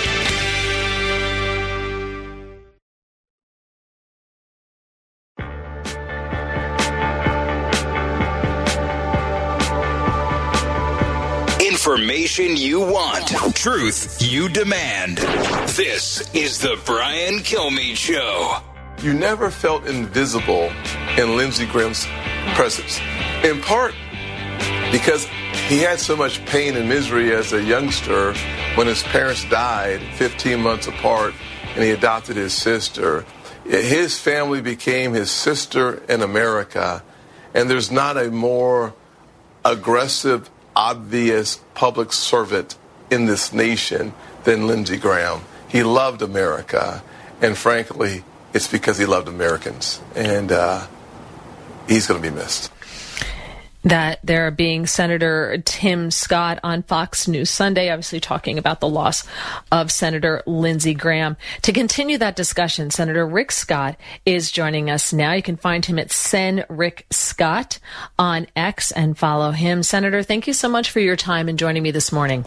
Information you want, truth you demand. This is the Brian Kilmeade Show. You never felt invisible in Lindsey Graham's presence, in part because he had so much pain and misery as a youngster when his parents died fifteen months apart and he adopted his sister. His family became his sister in America, and there's not a more aggressive, obvious public servant in this nation than Lindsey Graham. He loved America, and frankly, it's because he loved Americans, and uh, he's going to be missed. That there being Senator Tim Scott on Fox News Sunday, obviously talking about the loss of Senator Lindsey Graham. To continue that discussion, Senator Rick Scott is joining us now. You can find him at Sen Rick Scott on X and follow him. Senator, thank you so much for your time and joining me this morning.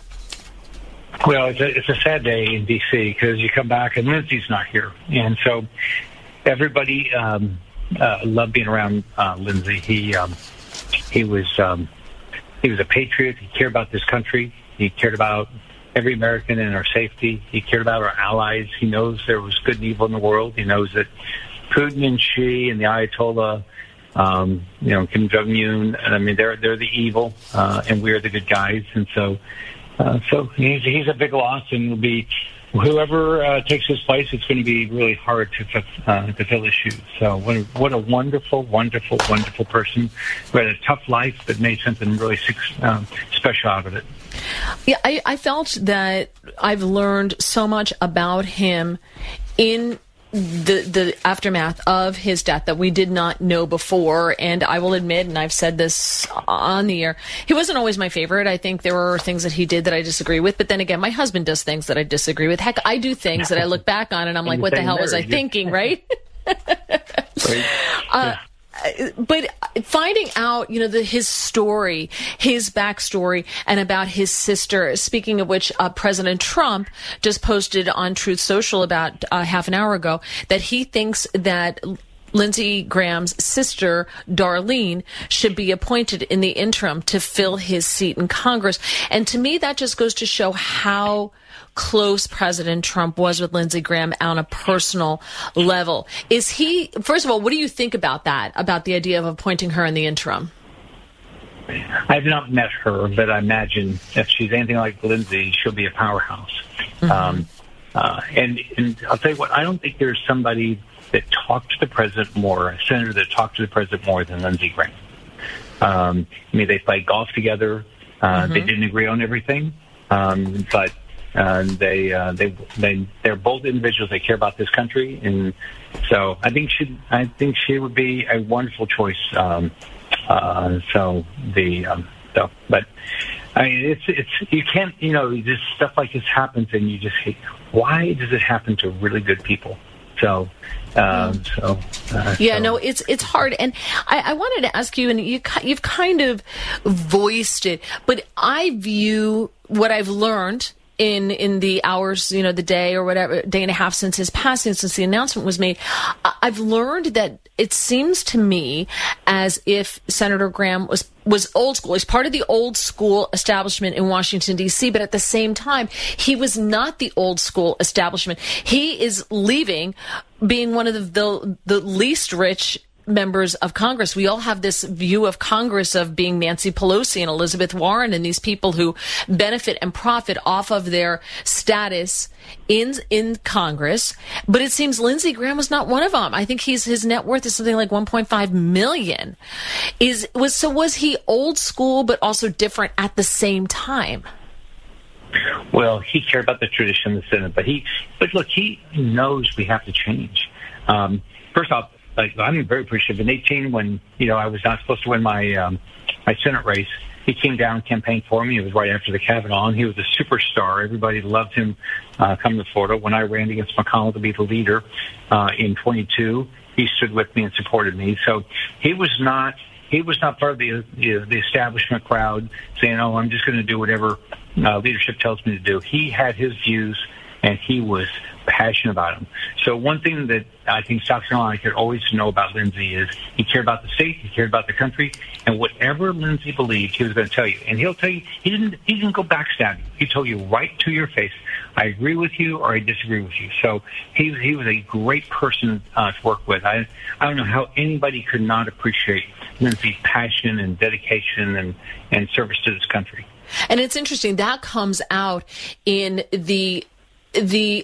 Well, it's a, it's a sad day in D C because you come back and Lindsey's not here. And so everybody um, uh, loved being around uh, Lindsey. He... Um, He was um, he was a patriot. He cared about this country. He cared about every American and our safety. He cared about our allies. He knows there was good and evil in the world. He knows that Putin and Xi and the Ayatollah, um, you know, Kim Jong-un, I mean, they're they're the evil, uh, and we're the good guys. And so, uh, so he's he's a big loss, and it'll be whoever uh, takes his place. It's going to be really hard to uh, to fill his shoes. So what a, what a wonderful, wonderful, wonderful person who had a tough life but made something really um, special out of it. Yeah, I, I felt that I've learned so much about him in the the aftermath of his death that we did not know before. And I will admit, and I've said this on the air, he wasn't always my favorite. I think there were things that he did that I disagree with. But then again, my husband does things that I disagree with. Heck, I do things that I look back on and I'm like, what the hell was I thinking, right? uh, But finding out, you know, the, his story, his backstory, and about his sister, speaking of which, uh, President Trump just posted on Truth Social about uh, half an hour ago that he thinks that Lindsey Graham's sister, Darlene, should be appointed in the interim to fill his seat in Congress. And to me, that just goes to show how close President Trump was with Lindsey Graham on a personal level. Is he, first of all, what do you think about that, about the idea of appointing her in the interim? I've not met her, but I imagine if she's anything like Lindsey, she'll be a powerhouse. Mm-hmm. Um, uh, and, and I'll tell you what, I don't think there's somebody that talked to the president more, a senator that talked to the president more than Lindsey Graham. Um, I mean, they played golf together. Uh, mm-hmm. They didn't agree on everything, um, but uh, they uh, they they they're both individuals. They care about this country, and so I think she I think she would be a wonderful choice. Um, uh, so the um, so, but I mean, it's it's you can't you know this stuff like this happens, and you just hate. Why does it happen to really good people? So, um, so uh, yeah, so. no, it's it's hard, and I, I wanted to ask you, and you you've kind of voiced it, but I view what I've learned in in the hours, you know, the day or whatever, day and a half since his passing, since the announcement was made, I've learned that it seems to me as if Senator Graham was was old school. He's part of the old school establishment in Washington, D C, but at the same time, he was not the old school establishment. He is leaving being one of the the, the least rich members of Congress. We all have this view of Congress of being Nancy Pelosi and Elizabeth Warren and these people who benefit and profit off of their status in in Congress. But it seems Lindsey Graham was not one of them. I think he's his net worth is something like one point five million. Is was so was he old school but also different at the same time? Well, he cared about the tradition of the Senate, but he, but look, he knows we have to change. Um, first off, like, I'm very appreciative. In eighteen, when you know I was not supposed to win my um, my Senate race, he came down and campaigned for me. It was right after the Kavanaugh, and he was a superstar. Everybody loved him uh, coming to Florida. When I ran against McConnell to be the leader uh, in twenty-two, he stood with me and supported me. So he was not he was not part of the the, the establishment crowd saying, "Oh, I'm just going to do whatever uh, leadership tells me to do." He had his views, and he was passionate about them. So one thing that I think South Carolina could always know about Lindsey is he cared about the state, he cared about the country, and whatever Lindsey believed, he was going to tell you. And he'll tell you, he didn't he didn't go backstab you. He told you right to your face, I agree with you or I disagree with you. So he, he was a great person uh, to work with. I, I don't know how anybody could not appreciate Lindsey's passion and dedication and, and service to this country. And it's interesting, that comes out in the the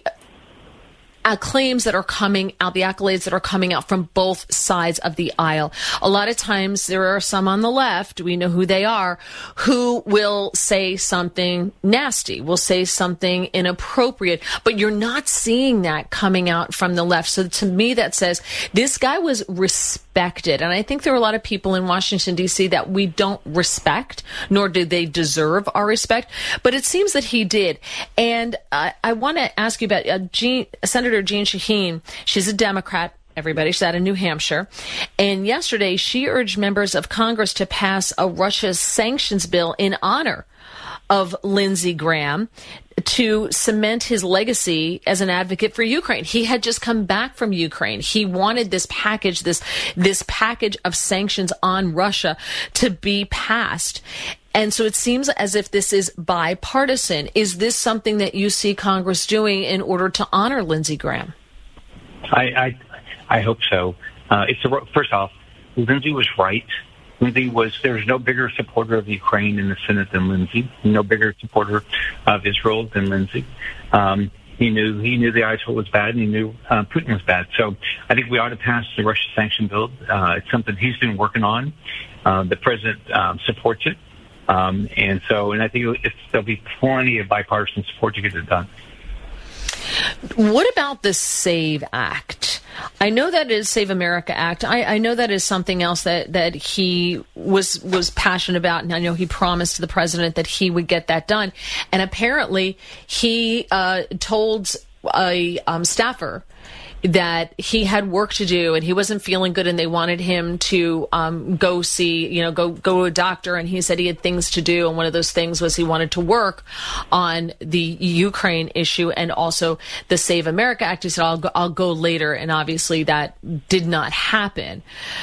claims that are coming out, the accolades that are coming out from both sides of the aisle. A lot of times there are some on the left, we know who they are, who will say something nasty, will say something inappropriate, but you're not seeing that coming out from the left. So to me, that says this guy was respected. And I think there are a lot of people in Washington, D C that we don't respect, nor do they deserve our respect. But it seems that he did. And uh, I want to ask you about uh, Jean, Senator Jeanne Shaheen. She's a Democrat. Everybody, she's out of New Hampshire. And yesterday, she urged members of Congress to pass a Russia sanctions bill in honor of Lindsey Graham to cement his legacy as an advocate for Ukraine. He had just come back from Ukraine. He wanted this package, this this package of sanctions on Russia to be passed. And so it seems as if this is bipartisan. Is this something that you see Congress doing in order to honor Lindsey Graham? I I, I hope so. Uh, it's a, first off, Lindsey was right. Lindsey was, there's no bigger supporter of Ukraine in the Senate than Lindsey, no bigger supporter of Israel than Lindsey. Um, he knew he knew the Ayatollah was bad, and he knew uh, Putin was bad. So I think we ought to pass the Russia sanction bill. Uh, it's something he's been working on. Uh, the president um, supports it. Um, and so, and I think it's, there'll be plenty of bipartisan support to get it done. What about the SAVE Act? I know that is Save America Act. I, I know that is something else that, that he was was passionate about, and I know he promised the president that he would get that done. And apparently, he uh, told a um, staffer that he had work to do and he wasn't feeling good, and they wanted him to um, go see, you know, go go to a doctor, and he said he had things to do, and one of those things was he wanted to work on the Ukraine issue and also the Save America Act. He said, I'll go, I'll go later, and obviously that did not happen.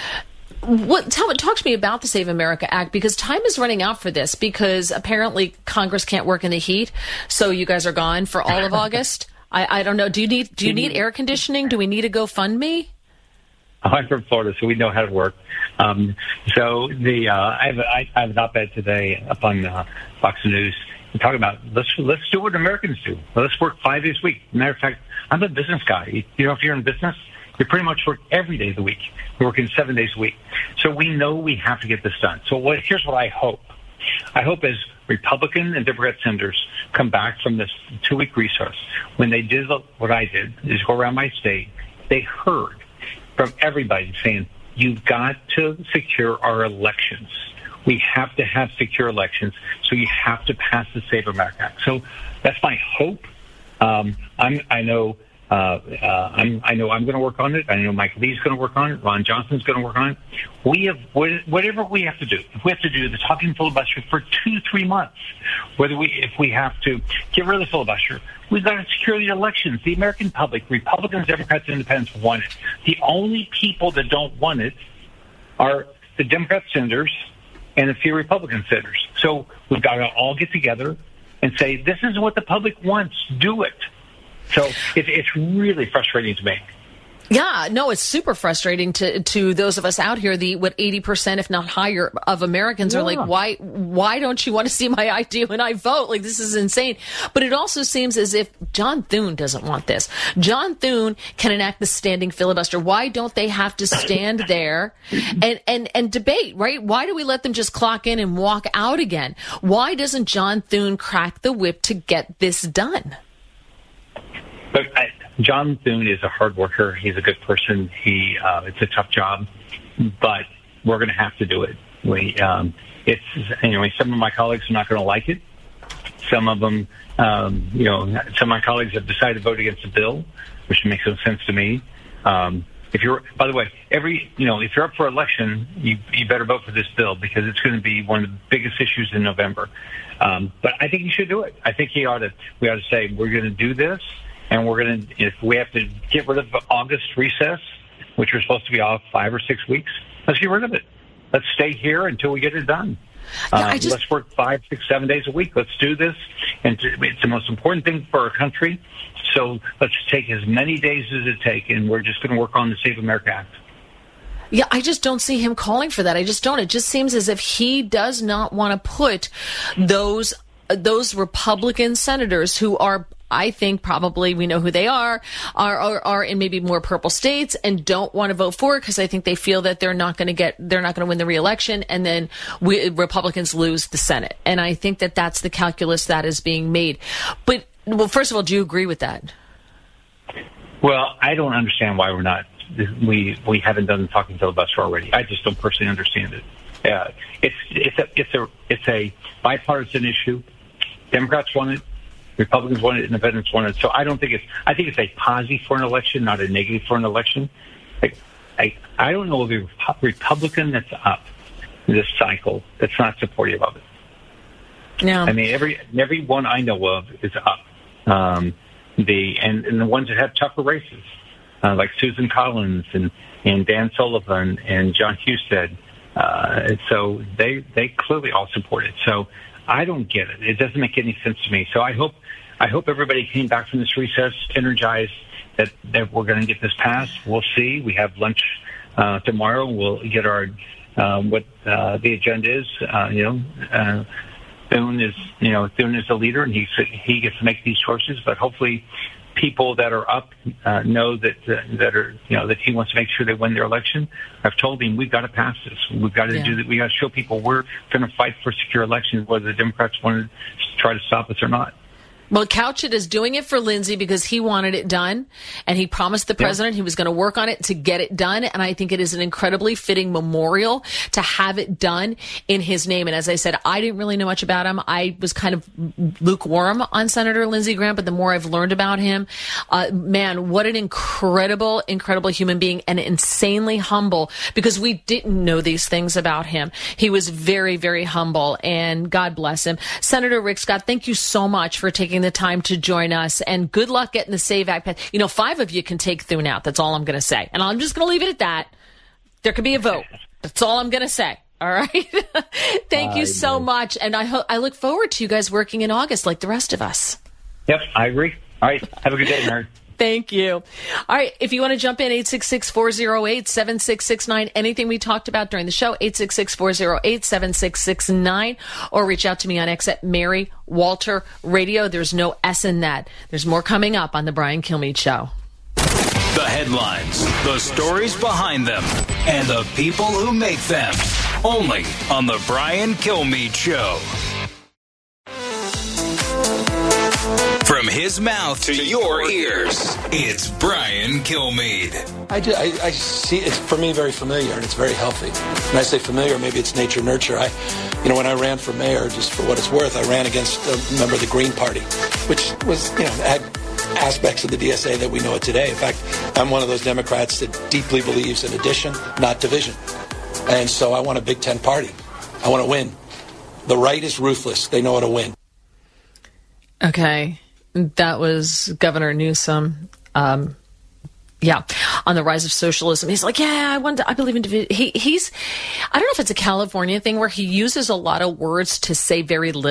What, tell, talk to me about the Save America Act, because time is running out for this, because apparently Congress can't work in the heat, so you guys are gone for all of August. I, I don't know. Do you need do you need air conditioning? Do we need a GoFundMe? I'm from Florida, so we know how to work. Um, so the uh, I have a, I, I have an op-ed today up on uh, Fox News talking about let's let's do what Americans do. Let's work five days a week. Matter of fact, I'm a business guy. You know, if you're in business, you pretty much work every day of the week. We're working seven days a week. So we know we have to get this done. So what, here's what I hope. I hope as Republican and Democrat senators come back from this two-week recess, when they did what I did, is go around my state, they heard from everybody saying, you've got to secure our elections. We have to have secure elections, so you have to pass the Save America Act. So that's my hope. Um, I'm, I know Uh, uh, I'm, I know I'm going to work on it. I know Mike Lee's going to work on it. Ron Johnson's going to work on it. We have whatever we have to do. If we have to do the talking filibuster for two, three months, whether we, if we have to get rid of the filibuster, we've got to secure the elections. The American public, Republicans, Democrats, Independents want it. The only people that don't want it are the Democrat senators and a few Republican senators. So we've got to all get together and say, this is what the public wants. Do it. So it, it's really frustrating to me. Yeah, no, it's super frustrating to to those of us out here. The what eighty percent, if not higher, of Americans yeah. are like, why why don't you want to see my I D when I vote? Like, this is insane. But it also seems as if John Thune doesn't want this. John Thune can enact the standing filibuster. Why don't they have to stand there and and and debate? Right? Why do we let them just clock in and walk out again? Why doesn't John Thune crack the whip to get this done? But I, John Thune is a hard worker. He's a good person. He uh, it's a tough job, but we're going to have to do it. We um, it's anyway. Some of my colleagues are not going to like it. Some of them, um, you know, some of my colleagues have decided to vote against the bill, which makes no sense to me. Um, if you're, by the way, every you know, if you're up for election, you you better vote for this bill because it's going to be one of the biggest issues in November. Um, but I think you should do it. I think he ought to. We ought to say we're going to do this. And we're going to, if we have to get rid of August recess, which we're supposed to be off five or six weeks, let's get rid of it. Let's stay here until we get it done. Yeah, uh, just... Let's work five, six, seven days a week. Let's do this. And it's the most important thing for our country. So let's take as many days as it takes, and we're just going to work on the Save America Act. Yeah, I just don't see him calling for that. I just don't. It just seems as if he does not want to put those those Republican senators who are, I think probably we know who they are, are, are, are in maybe more purple states and don't want to vote for it because I think they feel that they're not going to get, they're not going to win the reelection, and then we, Republicans lose the Senate. And I think that that's the calculus that is being made. But, well, first of all, do you agree with that? Well, I don't understand why we're not, we, we haven't done the talking filibuster already. I just don't personally understand it. Uh, it's, it's a, it's a, it's a bipartisan issue. Democrats want it. Republicans want it, independents want it. So I don't think it's, I think it's a positive for an election, not a negative for an election. Like, I, I don't know of a Republican that's up this cycle that's not supportive of it. No. I mean, every, every one I know of is up. Um, the, and, and the ones that have tougher races, uh, like Susan Collins and, and Dan Sullivan and John Husted. Uh, so they, they clearly all support it. So I don't get it. It doesn't make any sense to me. So I hope, I hope everybody came back from this recess energized that, that we're going to get this passed. We'll see. We have lunch uh, tomorrow. We'll get our uh, what uh, the agenda is. Uh, you know, uh, Thune is you know Thune is the leader, and he he gets to make these choices. But hopefully, people that are up uh, know that uh, that are you know that he wants to make sure they win their election. I've told him we've got to pass this. We've got to yeah. do that. We got to show people we're going to fight for secure elections, whether the Democrats want to try to stop us or not. Well, Couchett is doing it for Lindsey because he wanted it done, and he promised the president yeah. he was going to work on it to get it done. And I think it is an incredibly fitting memorial to have it done in his name. And as I said, I didn't really know much about him. I was kind of lukewarm on Senator Lindsey Graham, but the more I've learned about him, uh, man, what an incredible, incredible human being, and insanely humble, because we didn't know these things about him. He was very, very humble, and God bless him. Senator Rick Scott, thank you so much for taking the time to join us, and good luck getting the SAVE Act passed. You know, five of you can take Thune out. That's all I'm going to say. And I'm just going to leave it at that. There could be a vote. That's all I'm going to say. All right. Thank you so much. And I hope, I look forward to you guys working in August like the rest of us. Yep, I agree. All right. Have a good day, Mary. Thank you. All right. If you want to jump in, eight six six, four oh eight, seven six six nine. Anything we talked about during the show, eight six six, four oh eight, seven six six nine. Or reach out to me on X at Mary Walter Radio. There's no S in that. There's more coming up on The Brian Kilmeade Show. The headlines, the stories behind them, and the people who make them. Only on The Brian Kilmeade Show. From his mouth to your ears, it's Brian Kilmeade. I, do, I, I see it's, for me, very familiar, and it's very healthy. When I say familiar, maybe it's nature nurture. I, you know, when I ran for mayor, just for what it's worth, I ran against a member of the Green Party, which was, you know, had aspects of the D S A that we know it today. In fact, I'm one of those Democrats that deeply believes in addition, not division. And so I want a Big Ten party. I want to win. The right is ruthless. They know how to win. Okay. That was Governor Newsom. Um, yeah, on the rise of socialism. He's like, yeah, I want to, I believe in division. He, he's, I don't know if it's a California thing where he uses a lot of words to say very little.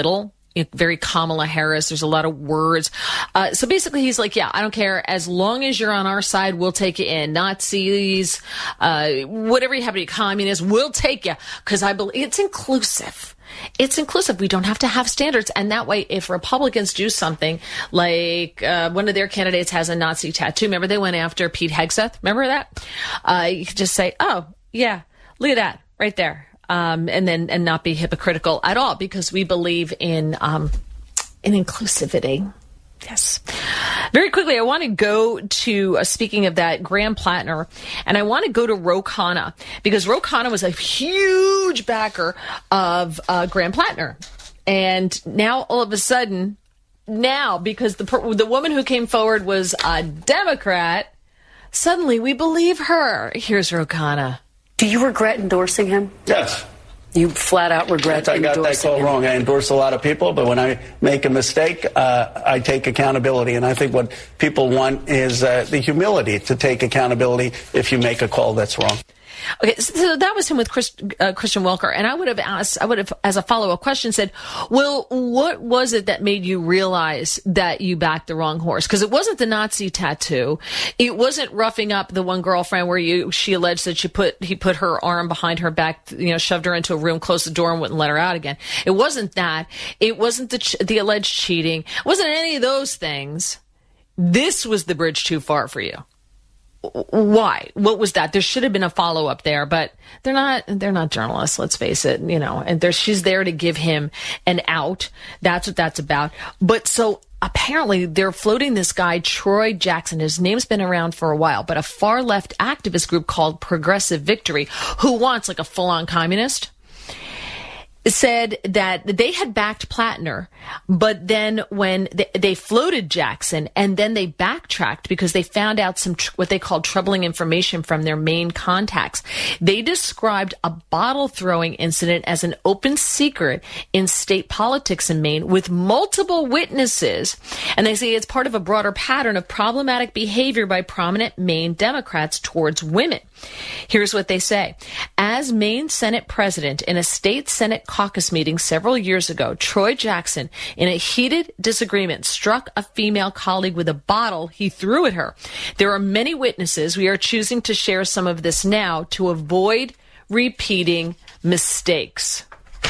very Kamala Harris. There's a lot of words. Uh, so basically he's like, yeah, I don't care. As long as you're on our side, we'll take you in. Nazis, uh, whatever you have to be, communists, we'll take you. Because I believe it's inclusive. It's inclusive. We don't have to have standards. And that way, if Republicans do something like uh, one of their candidates has a Nazi tattoo, remember they went after Pete Hegseth? Remember that? Uh, you could just say, oh, yeah, look at that right there. Um, and then and not be hypocritical at all, because we believe in um, in inclusivity. Yes. Very quickly, I want to go to, uh, speaking of that, Graham Plattner, and I want to go to Ro Khanna, because Ro Khanna was a huge backer of uh, Graham Plattner. And now, all of a sudden, now, because the the woman who came forward was a Democrat, suddenly we believe her. Here's Ro Khanna. Do you regret endorsing him? Yes. You flat out regret I got endorsing that call him. wrong. I endorse a lot of people, but when I make a mistake, uh, I take accountability. And I think what people want is uh, the humility to take accountability if you make a call that's wrong. Okay, so that was him with Chris, uh, Christian Welker, and I would have asked, I would have, as a follow-up question, said, well, what was it that made you realize that you backed the wrong horse? Because it wasn't the Nazi tattoo, it wasn't roughing up the one girlfriend where you, she alleged that she put, he put her arm behind her back, you know, shoved her into a room, closed the door, and wouldn't let her out again. It wasn't that. It wasn't the ch- the alleged cheating. It wasn't any of those things. This was the bridge too far for you. Why? What was that? There should have been a follow up there, but they're not, they're not journalists, let's face it, you know, and there, she's there to give him an out. That's what that's about. But so apparently they're floating this guy, Troy Jackson. His name's been around for a while, but a far left activist group called Progressive Victory, who wants like a full on communist, said that they had backed Plattner, but then when they, they floated Jackson and then they backtracked because they found out some tr- what they called troubling information from their main contacts. They described a bottle throwing incident as an open secret in state politics in Maine with multiple witnesses. And they say it's part of a broader pattern of problematic behavior by prominent Maine Democrats towards women. Here's what they say. As Maine Senate president in a state Senate caucus meeting several years ago, Troy Jackson, in a heated disagreement, struck a female colleague with a bottle he threw at her. There are many witnesses. We are choosing to share some of this now to avoid repeating mistakes.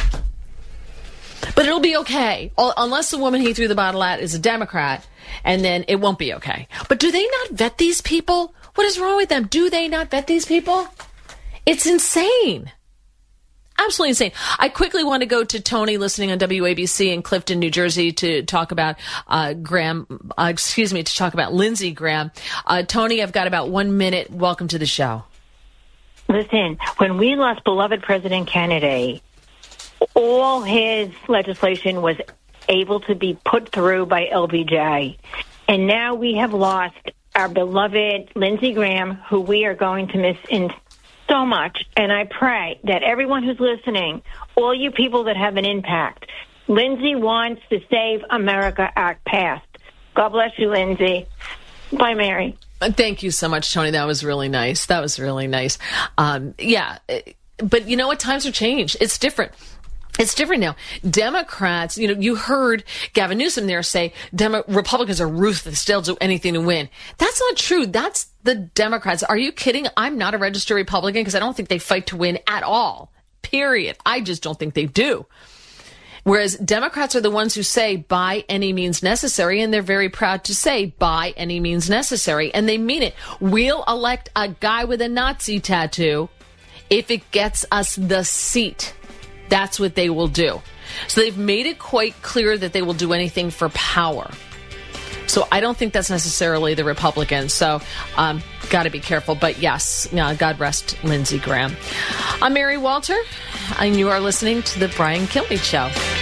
But it'll be okay, unless the woman he threw the bottle at is a Democrat, and then it won't be okay. But do they not vet these people? What is wrong with them? Do they not vet these people? It's insane. Absolutely insane. I quickly want to go to Tony listening on W A B C in Clifton, New Jersey to talk about uh, Graham, uh, excuse me, to talk about Lindsey Graham. Uh, Tony, I've got about one minute. Welcome to the show. Listen, when we lost beloved President Kennedy, all his legislation was able to be put through by L B J. And now we have lost our beloved Lindsey Graham, who we are going to miss in so much. And I pray that everyone who's listening, all you people that have an impact, Lindsey wants the Save America Act passed. God bless you, Lindsey. Bye, Mary. Thank you so much, Tony. That was really nice. That was really nice. Um, yeah, but you know what? Times have changed. It's different. It's different now. Democrats, you know, you heard Gavin Newsom there say Demo- Republicans are ruthless. They'll do anything to win. That's not true. That's the Democrats. Are you kidding? I'm not a registered Republican because I don't think they fight to win at all. Period. I just don't think they do. Whereas Democrats are the ones who say by any means necessary, and they're very proud to say by any means necessary, and they mean it. We'll elect a guy with a Nazi tattoo if it gets us the seat. That's what they will do. So they've made it quite clear that they will do anything for power. So I don't think that's necessarily the Republicans. So um, got to be careful. But yes, uh, God rest Lindsey Graham. I'm Mary Walter, and you are listening to The Brian Kilmeade Show.